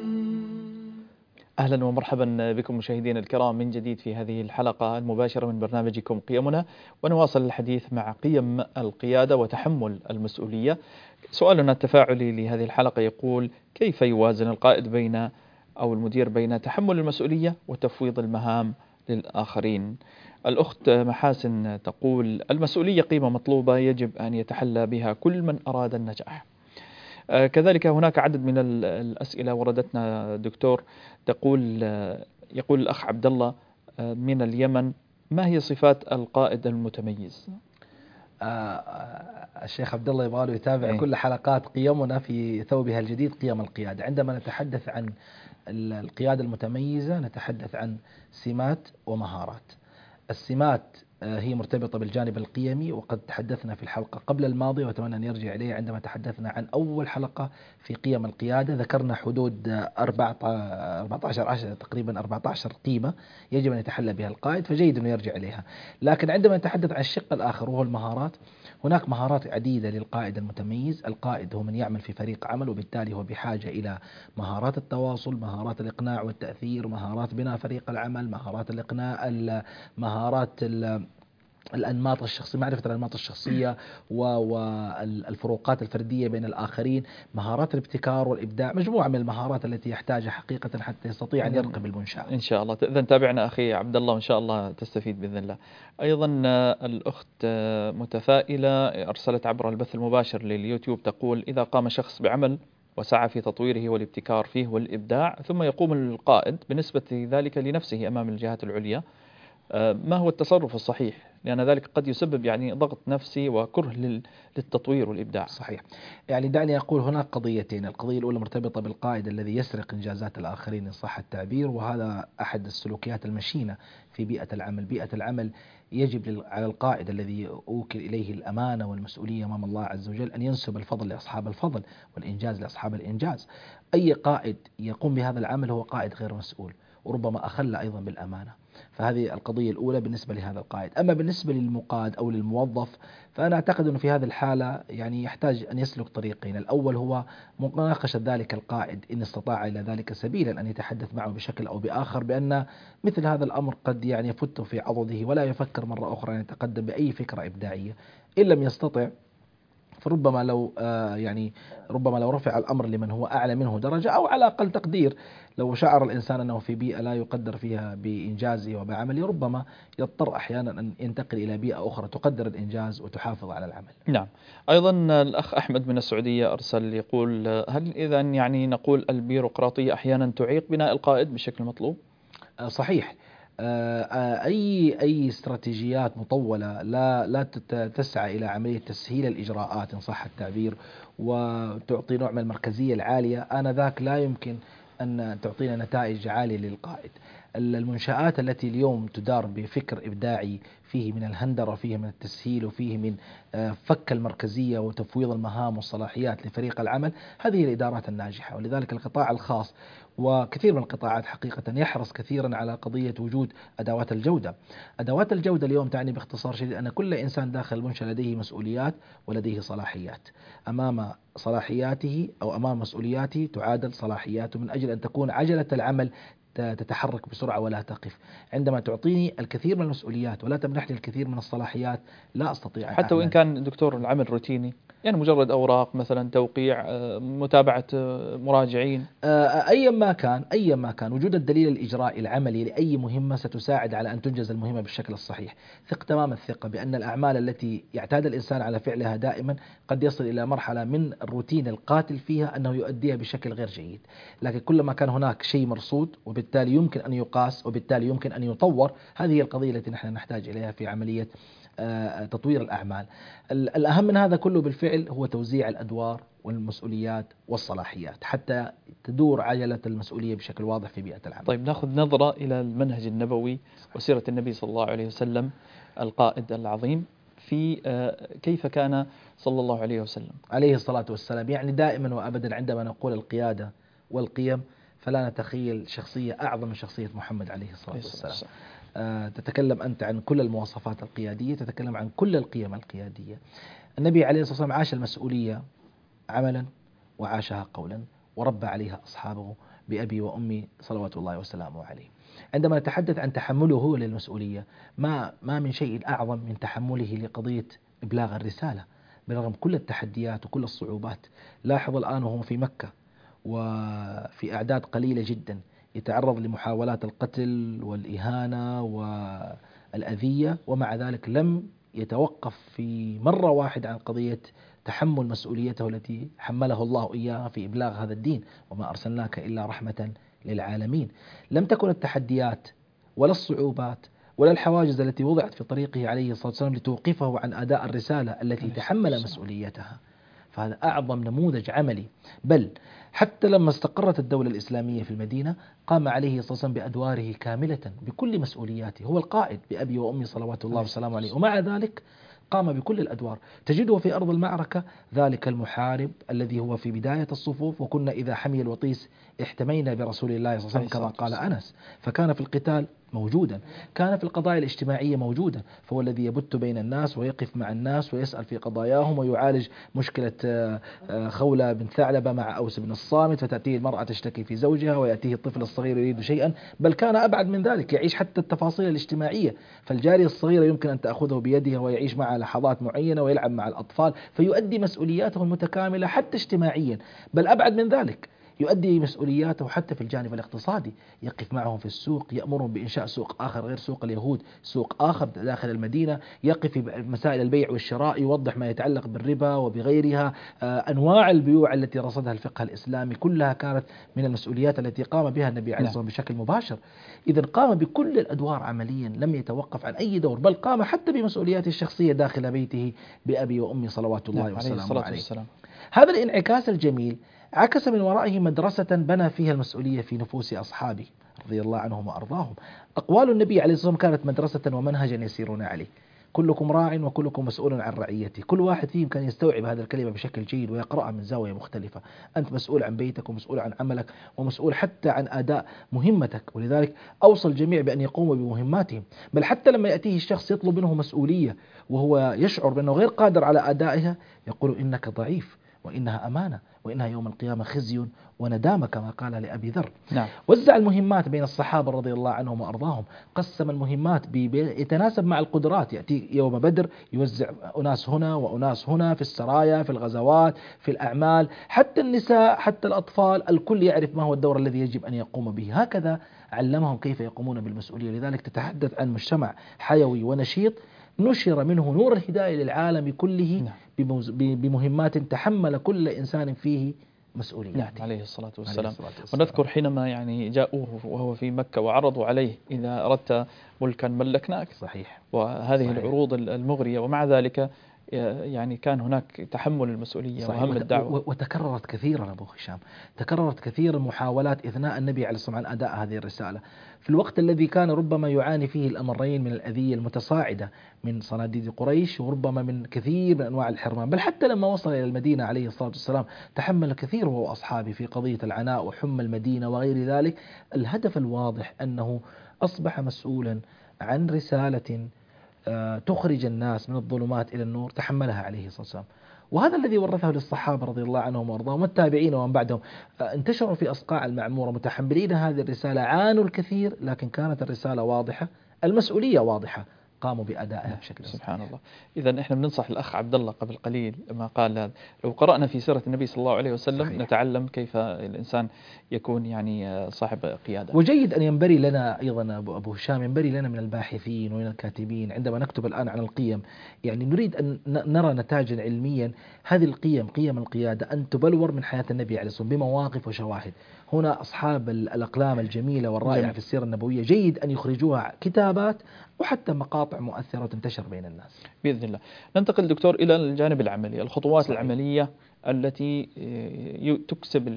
أهلا ومرحبا بكم مشاهدينا الكرام من جديد في هذه الحلقة المباشرة من برنامجكم قيمنا، ونواصل الحديث مع قيم القيادة وتحمل المسؤولية. سؤالنا التفاعلي لهذه الحلقة يقول: كيف يوازن القائد أو المدير بين تحمل المسؤولية وتفويض المهام للآخرين؟ الأخت محاسن تقول: المسؤولية قيمة مطلوبة يجب أن يتحلى بها كل من أراد النجاح. كذلك هناك عدد من الأسئلة وردتنا دكتور، يقول الأخ عبد الله من اليمن: ما هي صفات القائد المتميز؟ الشيخ عبد الله يبغى له يتابع كل حلقات قيمنا في ثوبها الجديد قيم القيادة. عندما نتحدث عن القيادة المتميزة نتحدث عن سمات ومهارات. السمات هي مرتبطة بالجانب القيمي، وقد تحدثنا في الحلقة قبل الماضية وأتمنى أن يرجع إليها عندما تحدثنا عن أول حلقة في قيم القيادة. ذكرنا حدود 14 تقريبا 14 قيمة يجب أن يتحلى بها القائد، فجيد أنه يرجع إليها. لكن عندما نتحدث عن الشق الآخر وهو المهارات، هناك مهارات عديدة للقائد المتميز. القائد هو من يعمل في فريق عمل، وبالتالي هو بحاجة إلى مهارات التواصل، مهارات الإقناع والتأثير، مهارات بناء فريق العمل، مهارات الإقناع، مهارات الأنماط الشخصية، معرفة الأنماط الشخصية والفروقات الفردية بين الآخرين، مهارات الابتكار والإبداع، مجموعة من المهارات التي يحتاجها حقيقة حتى يستطيع أن يرقب المنشأة. إن شاء الله. إذا تابعنا أخي عبد الله، وإن شاء الله تستفيد بإذن الله. أيضا الأخت متفائلة أرسلت عبر البث المباشر لليوتيوب تقول: إذا قام شخص بعمل وسعى في تطويره والابتكار فيه والإبداع، ثم يقوم القائد بنسبة ذلك لنفسه أمام الجهات العليا، ما هو التصرف الصحيح؟ لأن ذلك قد يسبب ضغط نفسي وكره للتطوير والإبداع. صحيح. دعني أقول هناك قضيتين. القضية الأولى مرتبطة بالقائد الذي يسرق إنجازات الآخرين إن صح التعبير، وهذا أحد السلوكيات المشينة في بيئة العمل. بيئة العمل يجب على القائد الذي أوكل إليه الأمانة والمسؤولية أمام الله عز وجل أن ينسب الفضل لأصحاب الفضل والإنجاز لأصحاب الإنجاز. أي قائد يقوم بهذا العمل هو قائد غير مسؤول، وربما أخل أيضا بالأمانة. فهذه القضية الأولى بالنسبة لهذا القائد. أما بالنسبة للمقاد أو للموظف، فأنا أعتقد أنه في هذه الحالة يحتاج أن يسلك طريقين. الأول هو مناقشة ذلك القائد إن استطاع إلى ذلك سبيلا، أن يتحدث معه بشكل أو بآخر بأن مثل هذا الأمر قد يفت في عضده، ولا يفكر مرة أخرى أن يتقدم بأي فكرة إبداعية. إن لم يستطع، فربما لو ربما لو رفع الأمر لمن هو أعلى منه درجة، أو على أقل تقدير لو شعر الإنسان أنه في بيئة لا يقدر فيها بإنجازه وبعمله، ربما يضطر أحيانا أن ينتقل إلى بيئة أخرى تقدر الإنجاز وتحافظ على العمل. نعم. أيضا الأخ أحمد من السعودية أرسل يقول: هل إذا نقول البيروقراطية أحيانا تعيق بناء القائد بشكل مطلوب؟ صحيح. أي استراتيجيات مطولة لا تسعى إلى عملية تسهيل الإجراءات إن صح التعبير، وتعطي نوع من المركزية العالية، آنذاك لا يمكن أن تعطينا نتائج عالية للقائد. المنشآت التي اليوم تدار بفكر إبداعي فيه من الهندرة، فيه من التسهيل، وفيه من فك المركزية وتفويض المهام والصلاحيات لفريق العمل، هذه الإدارات الناجحة. ولذلك القطاع الخاص وكثير من القطاعات حقيقة يحرص كثيرا على قضية وجود أدوات الجودة. أدوات الجودة اليوم تعني باختصار شديد أن كل إنسان داخل المنشأة لديه مسؤوليات ولديه صلاحيات. أمام صلاحياته أو أمام مسؤولياته تعادل صلاحياته، من أجل أن تكون عجلة العمل تتحرك بسرعة ولا تقف. عندما تعطيني الكثير من المسؤوليات ولا تمنحني الكثير من الصلاحيات، لا أستطيع حتى وإن كان دكتور العمل روتيني، مجرد أوراق مثلا، توقيع، متابعة مراجعين، أي ما كان وجود الدليل الإجرائي العملي لأي مهمة ستساعد على أن تنجز المهمة بالشكل الصحيح. ثق تمام الثقة بأن الأعمال التي يعتاد الإنسان على فعلها دائما قد يصل إلى مرحلة من الروتين القاتل فيها أنه يؤديها بشكل غير جيد. لكن كلما كان هناك شيء مرصود وبالتالي يمكن أن يقاس وبالتالي يمكن أن يطور، هذه هي القضية التي نحن نحتاج إليها في عملية تطوير الأعمال. الأهم من هذا كله بالفعل هو توزيع الأدوار والمسؤوليات والصلاحيات حتى تدور عجلة المسؤولية بشكل واضح في بيئة العمل. طيب، نأخذ نظرة إلى المنهج النبوي وسيرة النبي صلى الله عليه وسلم القائد العظيم، في كيف كان صلى الله عليه وسلم عليه الصلاة والسلام. دائما وأبدا عندما نقول القيادة والقيم فلا نتخيل شخصية أعظم من شخصية محمد عليه الصلاة والسلام. تتكلم أنت عن كل المواصفات القيادية، تتكلم عن كل القيم القيادية. النبي عليه الصلاة والسلام عاش المسؤولية عملا وعاشها قولا، وربى عليها أصحابه بأبي وأمي صلوات الله وسلامه عليه. عندما نتحدث عن تحمله هو للمسؤولية، ما من شيء أعظم من تحمله لقضية إبلاغ الرسالة برغم كل التحديات وكل الصعوبات. لاحظ الآن وهو في مكة وفي أعداد قليلة جدا يتعرض لمحاولات القتل والإهانة والأذية، ومع ذلك لم يتوقف في مرة واحدة عن قضية تحمل مسؤوليته التي حمله الله إياها في إبلاغ هذا الدين، وما أرسلناك إلا رحمة للعالمين. لم تكن التحديات ولا الصعوبات ولا الحواجز التي وضعت في طريقه عليه الصلاة والسلام لتوقفه عن أداء الرسالة التي تحمل مسؤوليتها. فهذا أعظم نموذج عملي. بل حتى لما استقرت الدولة الإسلامية في المدينة قام عليه صلى الله عليه وسلم بأدواره كاملة بكل مسؤولياته، هو القائد بأبي وأمي صلوات الله وسلامه عليه، ومع ذلك قام بكل الأدوار. تجده في أرض المعركة ذلك المحارب الذي هو في بداية الصفوف، وكنا إذا حمي الوطيس احتمينا برسول الله صلى الله عليه وسلم كما قال أنس، فكان في القتال موجودا، كان في القضايا الاجتماعية موجودا، فهو الذي يبت بين الناس ويقف مع الناس ويسأل في قضاياهم ويعالج مشكلة خولة بن ثعلبة مع أوس بن الصامت، فتأتيه المرأة تشتكي في زوجها ويأتيه الطفل الصغير يريد شيئا، بل كان أبعد من ذلك، يعيش حتى التفاصيل الاجتماعية، فالجارية الصغيرة يمكن أن تأخذه بيدها ويعيش معها لحظات معينة ويلعب مع الأطفال، فيؤدي مسؤولياته المتكاملة حتى اجتماعيا، بل أبعد من ذلك يؤدي مسؤولياته حتى في الجانب الاقتصادي، يقف معهم في السوق، يأمرهم بإنشاء سوق آخر غير سوق اليهود، سوق آخر داخل المدينة، يقف في مسائل البيع والشراء، يوضح ما يتعلق بالربا وبغيرها، أنواع البيوع التي رصدها الفقه الإسلامي كلها كانت من المسؤوليات التي قام بها النبي عليه الصلاة والسلام بشكل مباشر. إذا قام بكل الأدوار عمليا، لم يتوقف عن أي دور، بل قام حتى بمسؤولياته الشخصية داخل بيته بأبي وأمي صلوات الله وسلامه عليه. هذا الانعكاس الجميل عكس من ورائه مدرسة بنى فيها المسؤولية في نفوس أصحابه رضي الله عنهم وأرضاهم. أقوال النبي عليه الصلاة والسلام كانت مدرسة ومنهجا يسيرون عليه. كلكم راع وكلكم مسؤول عن رعيته. كل واحد فيهم كان يستوعب هذه الكلمة بشكل جيد ويقرأها من زاوية مختلفة. أنت مسؤول عن بيتك ومسؤول عن عملك ومسؤول حتى عن أداء مهمتك، ولذلك أوصى الجميع بأن يقوموا بمهماتهم. بل حتى لما يأتيه الشخص يطلب منه مسؤولية وهو يشعر بأنه غير قادر على أدائها يقول إنك ضعيف وإنها أمانة وإنها يوم القيامة خزي وندامة كما قال لأبي ذر. نعم. وزع المهمات بين الصحابة رضي الله عنهم وأرضاهم، قسم المهمات يتناسب مع القدرات، يأتي يوم بدر يوزع أناس هنا وأناس هنا في السرايا في الغزوات في الأعمال، حتى النساء حتى الأطفال الكل يعرف ما هو الدور الذي يجب أن يقوم به. هكذا علمهم كيف يقومون بالمسؤولية. لذلك تتحدث عن مجتمع حيوي ونشيط نشر منه نور الهداية للعالم كله بمهمات تحمل كل إنسان فيه مسؤولياته. نعم عليه الصلاة والسلام. ونذكر حينما يعني جاءوه وهو في مكة وعرضوا عليه إذا أردت ملكا ملكناك. صحيح. وهذه صحيح. العروض المغرية، ومع ذلك يعني كان هناك تحمل المسؤولية وهم الدعوة. وتكررت كثيرا أبو هشام، تكررت كثيرا محاولات إثناء النبي عليه الصلاة والسلام عن أداء هذه الرسالة في الوقت الذي كان ربما يعاني فيه الأمرين من الأذية المتصاعدة من صناديد قريش وربما من كثير من أنواع الحرمان. بل حتى لما وصل إلى المدينة عليه الصلاة والسلام تحمل كثير هو وأصحابه في قضية العناء وحمى المدينة وغير ذلك. الهدف الواضح أنه أصبح مسؤولا عن رسالة تخرج الناس من الظلمات إلى النور، تحملها عليه الصلاة والسلام. وهذا الذي ورثه للصحابة رضي الله عنهم وارضاهم والتابعين ومن بعدهم، انتشروا في أصقاع المعمورة متحملين هذه الرسالة، عانوا الكثير لكن كانت الرسالة واضحة، المسؤولية واضحة، قاموا بأدائها بشكل سبحان الله. إذا إحنا بننصح الأخ عبد الله قبل قليل ما قال هذا، لو قرأنا في سيرة النبي صلى الله عليه وسلم صحيح. نتعلم كيف الإنسان يكون يعني صاحب قيادة. وجيد أن ينبري لنا أيضا أبو هشام، ينبري لنا من الباحثين ومن الكاتبين عندما نكتب الآن عن القيم، يعني نريد أن نرى نتاجا علميا هذه القيم، قيم القيادة، أن تبلور من حياة النبي عليه الصلاة والسلام بمواقف وشواهد. هنا أصحاب الأقلام الجميلة والرائعة في السيرة النبوية جيد أن يخرجوها كتابات وحتى مقاطع مؤثرة تنتشر بين الناس بإذن الله. ننتقل دكتور إلى الجانب العملي، الخطوات صحيح. العملية التي تكسب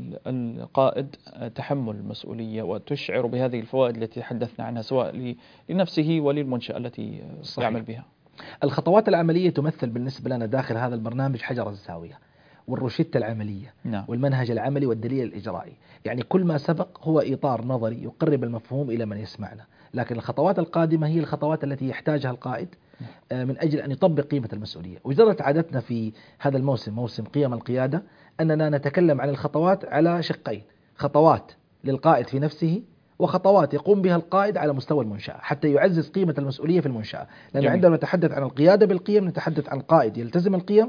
القائد تحمل المسؤولية وتشعر بهذه الفوائد التي تحدثنا عنها سواء لنفسه وللمنشأة التي صحيح. يعمل بها. الخطوات العملية تمثل بالنسبة لنا داخل هذا البرنامج حجر الزاوية والروشتة العملية نعم. والمنهج العملي والدليل الإجرائي. يعني كل ما سبق هو إطار نظري يقرب المفهوم إلى من يسمعنا، لكن الخطوات القادمة هي الخطوات التي يحتاجها القائد من أجل أن يطبق قيمة المسؤولية. وجرت عادتنا في هذا الموسم، موسم قيم القيادة، أننا نتكلم عن الخطوات على شقين: خطوات للقائد في نفسه وخطوات يقوم بها القائد على مستوى المنشأة حتى يعزز قيمة المسؤولية في المنشأة. لأن عندما نتحدث عن القيادة بالقيم نتحدث عن قائد يلتزم القيم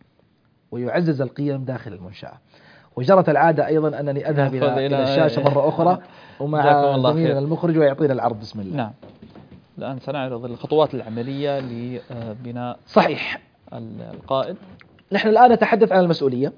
ويعزز القيم داخل المنشأة. وجرت العادة أيضا أنني أذهب إلى الشاشة مرة أخرى ومع زميلنا المخرج ويعطينا العرض. بسم الله. نعم. الآن سنعرض الخطوات العملية لبناء صحيح القائد. نحن الآن نتحدث عن المسؤولية،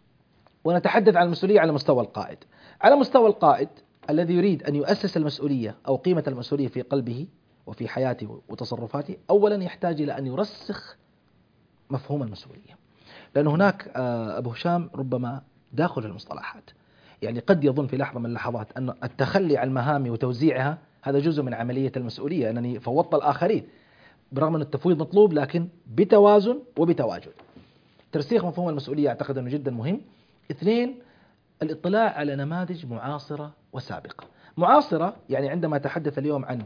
ونتحدث عن المسؤولية على مستوى القائد. على مستوى القائد الذي يريد أن يؤسس المسؤولية أو قيمة المسؤولية في قلبه وفي حياته وتصرفاته، أولا يحتاج إلى أن يرسخ مفهوم المسؤولية. لأن هناك أبو هشام ربما داخل المصطلحات، يعني قد يظن في لحظة من اللحظات أن التخلي عن مهامي وتوزيعها هذا جزء من عملية المسؤولية، أنني فوضت الآخرين، برغم أن التفويض مطلوب لكن بتوازن وبتواجد. ترسيخ مفهوم المسؤولية أعتقد أنه جدا مهم. اثنين، الاطلاع على نماذج معاصرة وسابقة. معاصرة يعني عندما أتحدث اليوم عن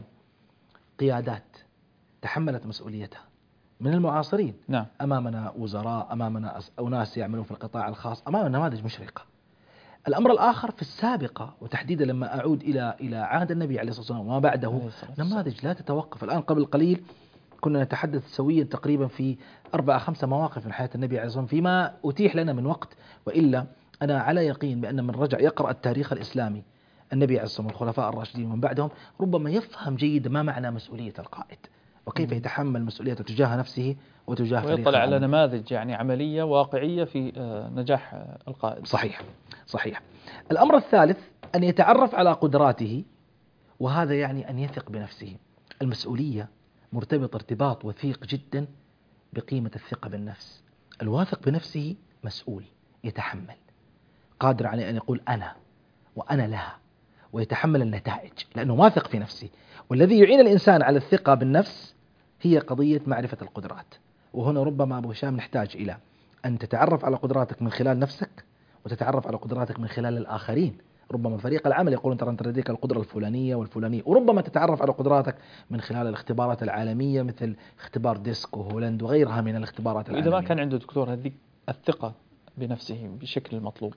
قيادات تحملت مسؤوليتها من المعاصرين، نعم. أمامنا وزراء، أمامنا أناس يعملون في القطاع الخاص، أمامنا نماذج مشرقة. الأمر الآخر في السابقة، وتحديدا لما أعود إلى عهد النبي عليه الصلاة والسلام وما بعده، نماذج لا تتوقف. الآن قبل قليل كنا نتحدث سويا تقريبا في 4-5 مواقف من حياة النبي عليه الصلاة والسلام فيما أتيح لنا من وقت، وإلا أنا على يقين بأن من رجع يقرأ التاريخ الإسلامي النبي عليه الصلاة والسلام والخلفاء الراشدين ومن بعدهم ربما يفهم جيدا ما معنى مسؤولية القائد وكيف يتحمل مسؤوليته تجاه نفسه وتجاه فريقه. ويطلع على نماذج يعني عملية واقعية في نجاح القائد. صحيح. الأمر الثالث أن يتعرف على قدراته، وهذا يعني أن يثق بنفسه. المسؤولية مرتبط ارتباط وثيق جدا بقيمة الثقة بالنفس. الواثق بنفسه مسؤول، يتحمل، قادر على أن يقول أنا وأنا لها، ويتحمل النتائج لأنه واثق في نفسه. والذي يعين الإنسان على الثقة بالنفس هي قضية معرفة القدرات. وهنا ربما أبو هشام نحتاج إلى أن تتعرف على قدراتك من خلال نفسك، وتتعرف على قدراتك من خلال الآخرين. ربما فريق العمل يقول أنت لديك القدرة الفلانية والفلانية، وربما تتعرف على قدراتك من خلال الاختبارات العالمية مثل اختبار ديسك وهولاند وغيرها من الاختبارات العالمية. وإذا ما كان عنده دكتور هذه الثقة بنفسه بشكل المطلوب،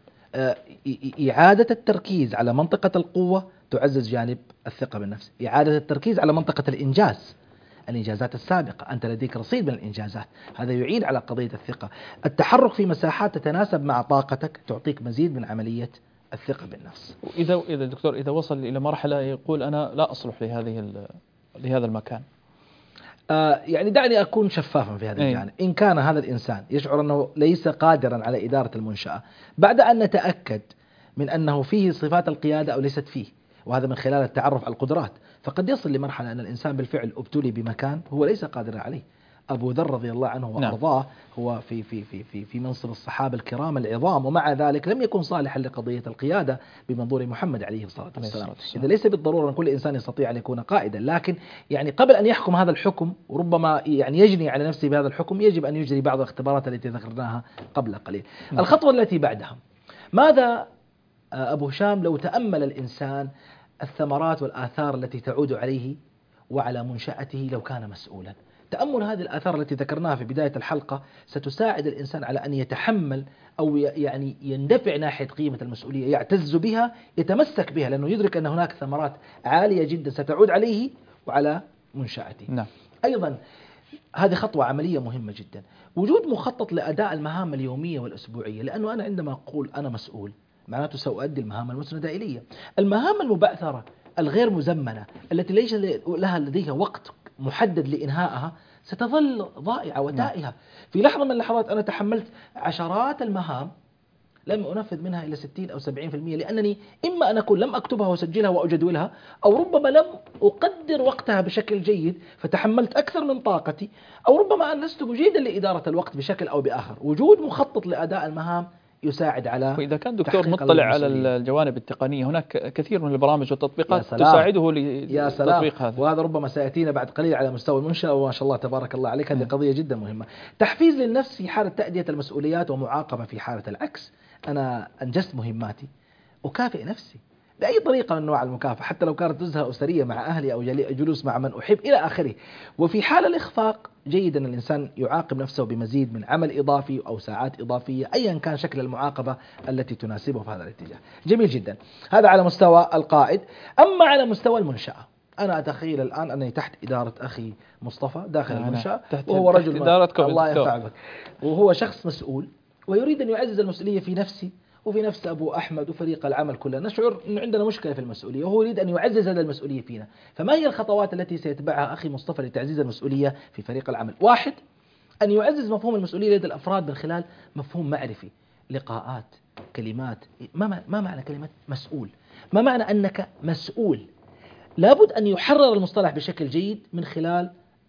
إعادة التركيز على منطقة القوة تعزز جانب الثقة بالنفس. إعادة التركيز على منطقة الإنجازات السابقة، أنت لديك رصيد من الإنجازات، هذا يعين على قضية الثقة. التحرك في مساحات تتناسب مع طاقتك تعطيك مزيد من عملية الثقة بالنفس. وإذا الدكتور إذا وصل إلى مرحلة يقول أنا لا أصلح لهذا المكان، يعني دعني أكون شفافا في هذا الجانب. إن كان هذا الإنسان يشعر أنه ليس قادرا على إدارة المنشأة بعد أن نتأكد من أنه فيه صفات القيادة أو ليست فيه، وهذا من خلال التعرف على القدرات، فقد يصل لمرحلة أن الإنسان بالفعل ابتلي بمكان هو ليس قادرا عليه. أبو ذر رضي الله عنه وأرضاه هو في منصب الصحابة الكرام العظام، ومع ذلك لم يكن صالحا لقضية القيادة بمنظور محمد عليه الصلاة والسلام. إذا ليس بالضرورة أن كل إنسان يستطيع أن يكون قائدا، لكن يعني قبل أن يحكم هذا الحكم وربما يعني يجني على نفسه بهذا الحكم يجب أن يجري بعض الاختبارات التي ذكرناها قبل قليل. الخطوة التي بعدها ماذا أبو هشام لو تأمل الإنسان الثمرات والآثار التي تعود عليه وعلى منشأته لو كان مسؤولا؟ تأمل هذه الآثار التي ذكرناها في بداية الحلقة ستساعد الإنسان على أن يتحمل أو يعني يندفع ناحية قيمة المسؤولية، يعتز بها، يتمسك بها، لأنه يدرك أن هناك ثمرات عالية جدا ستعود عليه وعلى منشأته. نعم. أيضا هذه خطوة عملية مهمة جدا، وجود مخطط لأداء المهام اليومية والأسبوعية، لأنه أنا عندما أقول أنا مسؤول معناته سأؤدي المهام المسندة إلي. المهام المبعثرة الغير مزمنة التي ليس لديها وقت محدد لإنهائها ستظل ضائعة وتائهة. في لحظة من اللحظات أنا تحملت عشرات المهام لم أنفذ منها إلى 60 أو 70%، لأنني إما أن أكون لم أكتبها وسجلها وأجدولها، أو ربما لم أقدر وقتها بشكل جيد فتحملت أكثر من طاقتي، أو ربما أن لست مجيدا لإدارة الوقت بشكل أو بآخر. وجود مخطط لأداء المهام يساعد على. وإذا كان دكتور مطلع على الجوانب التقنية، هناك كثير من البرامج والتطبيقات تساعده لتطبيق هذا، وهذا ربما سيأتينا بعد قليل على مستوى المنشأة، وما شاء الله تبارك الله عليك، هذه قضية جدا مهمة. تحفيز للنفس في حالة تأدية المسؤوليات، ومعاقبة في حالة العكس. أنا أنجزت مهماتي أكافئ نفسي بأي طريقة من أنواع المكافأة، حتى لو كانت نزهة أسرية مع أهلي أو جلوس مع من أحب إلى آخره. وفي حال الإخفاق جيد أن الإنسان يعاقب نفسه بمزيد من عمل إضافي أو ساعات إضافية، أيا كان شكل المعاقبة التي تناسبه في هذا الاتجاه. جميل جدا، هذا على مستوى القائد. أما على مستوى المنشأة، أنا أتخيل الآن أنني تحت إدارة أخي مصطفى داخل المنشأة، وهو رجل الله ينفع بك، وهو شخص مسؤول ويريد أن يعزز المسؤولية في نفسي وفي نفس أبو أحمد وفريق العمل كله. نشعر أن عندنا مشكلة في المسؤولية، وهو يريد أن يعزز هذا المسؤولية فينا. فما هي الخطوات التي سيتبعها أخي مصطفى لتعزيز المسؤولية في فريق العمل؟ 1، أن يعزز مفهوم المسؤولية لدى الأفراد من خلال مفهوم معرفي، لقاءات، كلمات. ما معنى كلمة مسؤول؟ ما معنى أنك مسؤول؟ لابد أن يحرر المصطلح بشكل جيد من خلال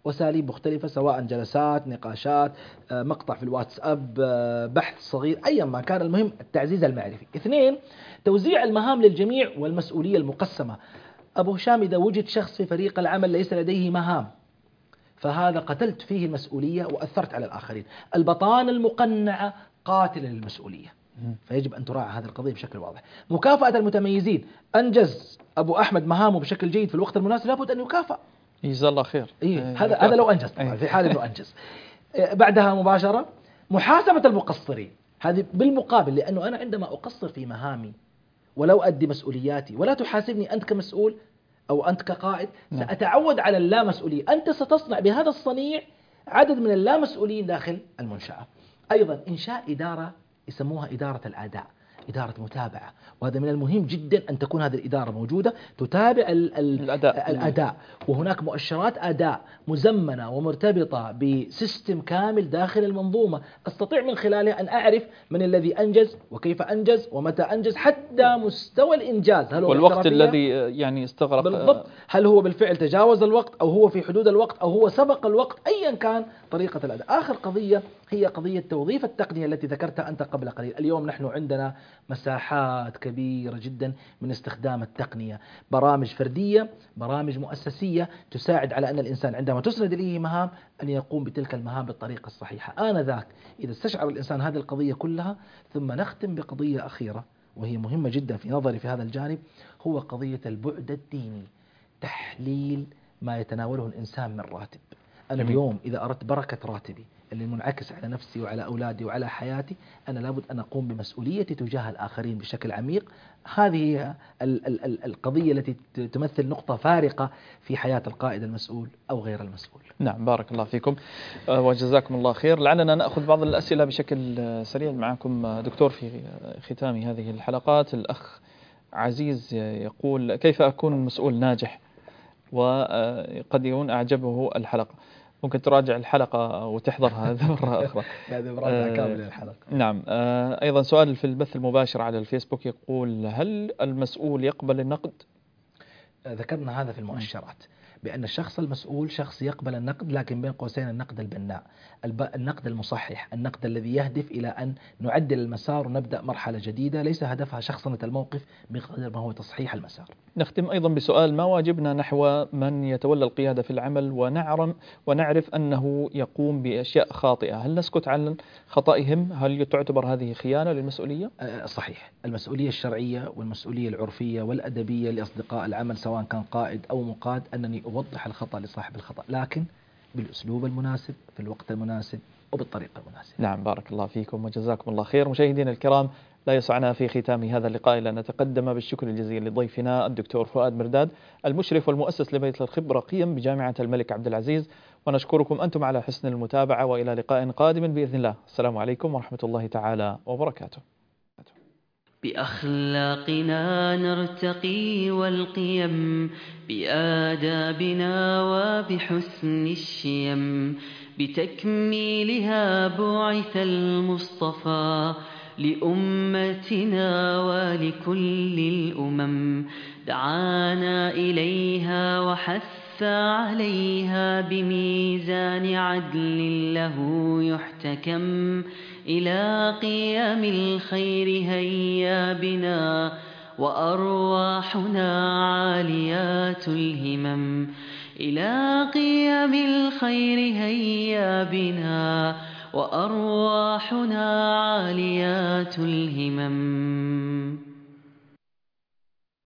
وأساليب مختلفة، سواء جلسات، نقاشات، مقطع في الواتساب، بحث صغير، أيا ما كان، المهم التعزيز المعرفي. 2، توزيع المهام للجميع والمسؤولية المقسمة. أبو هشام، إذا وجد شخص في فريق العمل ليس لديه مهام، فهذا قتلت فيه المسؤولية وأثرت على الآخرين. البطانة المقنعة قاتلة للمسؤولية، فيجب أن تراعى هذه القضية بشكل واضح. مكافأة المتميزين، أنجز أبو أحمد مهامه بشكل جيد في الوقت المناسب، لابد أن يكافأ. جزاه الله خير. هذا لو أنجز طبعا، في حال أنه أنجز. بعدها مباشرة محاسبة المقصرين، هذه بالمقابل، لأنه أنا عندما أقصر في مهامي ولا أؤدي مسؤولياتي ولا تحاسبني أنت كمسؤول أو أنت كقائد، سأتعود على اللامسؤولية. أنت ستصنع بهذا الصنيع عدد من اللامسؤولين داخل المنشأة. أيضا إنشاء إدارة يسموها إدارة الأداء، إدارة متابعة، وهذا من المهم جدا أن تكون هذه الإدارة موجودة تتابع الأداء، وهناك مؤشرات أداء مزمنة ومرتبطة بسيستم كامل داخل المنظومة، أستطيع من خلاله أن أعرف من الذي أنجز وكيف أنجز ومتى أنجز، حتى مستوى الإنجاز، هل هو والوقت الذي يعني استغرق بالضبط، هل هو بالفعل تجاوز الوقت أو هو في حدود الوقت أو هو سبق الوقت، أيا كان طريقة الأداء. آخر قضية هي قضية توظيف التقنية التي ذكرتها أنت قبل قليل. اليوم نحن عندنا مساحات كبيرة جدا من استخدام التقنية، برامج فردية، برامج مؤسسية، تساعد على أن الإنسان عندما تسند إليه مهام أن يقوم بتلك المهام بالطريقة الصحيحة. آنذاك إذا استشعر الإنسان هذه القضية كلها. ثم نختم بقضية أخيرة وهي مهمة جدا في نظري في هذا الجانب، هو قضية البعد الديني، تحليل ما يتناوله الإنسان من راتب. أنا اليوم إذا أردت بركة راتبي اللي منعكس على نفسي وعلى أولادي وعلى حياتي، أنا لابد أن أقوم بمسؤوليتي تجاه الآخرين بشكل عميق. هذه القضية التي تمثل نقطة فارقة في حياة القائد المسؤول أو غير المسؤول. نعم، بارك الله فيكم وجزاكم الله خير. لعلنا نأخذ بعض الأسئلة بشكل سريع معكم دكتور في ختام هذه الحلقات. الأخ عزيز يقول: كيف أكون مسؤول ناجح؟ وقد يكون أعجبه الحلقة. ممكن تراجع الحلقة وتحضرها هذا مرة أخرى. هذا مراجعة كاملة للحلقة. نعم. أيضا سؤال في البث المباشر على الفيسبوك يقول: هل المسؤول يقبل النقد؟ ذكرنا هذا في المؤشرات، بأن الشخص المسؤول شخص يقبل النقد، لكن بين قوسين النقد البناء، النقد المصحح، النقد الذي يهدف إلى أن نعدل المسار ونبدأ مرحلة جديدة، ليس هدفها شخصنة الموقف بقدر ما هو تصحيح المسار. نختم أيضا بسؤال: ما واجبنا نحو من يتولى القيادة في العمل ونعرف أنه يقوم بأشياء خاطئة؟ هل نسكت عن خطئهم؟ هل تعتبر هذه خيانة للمسؤولية؟ صحيح، المسؤولية الشرعية والمسؤولية العرفية والأدبية لأصدقاء العمل سواء كان قائد أو مقاد أنني أوضح الخطأ لصاحب الخطأ، لكن بالأسلوب المناسب في الوقت المناسب وبالطريقة المناسبة. نعم، بارك الله فيكم وجزاكم الله خير. مشاهدينا الكرام، لا يسعنا في ختام هذا اللقاء إلا أن نتقدم بالشكر الجزيل لضيفنا الدكتور فؤاد مرداد، المشرف والمؤسس لبيت الخبرة قيم بجامعة الملك عبد العزيز، ونشكركم أنتم على حسن المتابعة، وإلى لقاء قادم بإذن الله. السلام عليكم ورحمة الله تعالى وبركاته. بأخلاقنا نرتقي والقيم، بآدابنا وبحسن الشيم، بتكميلها بعث المصطفى لأمتنا ولكل الأمم، دعانا إليها وحث عليها بميزان عدل له يحتكم، إلى قيام الخير هيا بنا وأرواحنا عاليات الهمم، إلى قيام الخير هيا بنا وأرواحنا عاليات الهمم.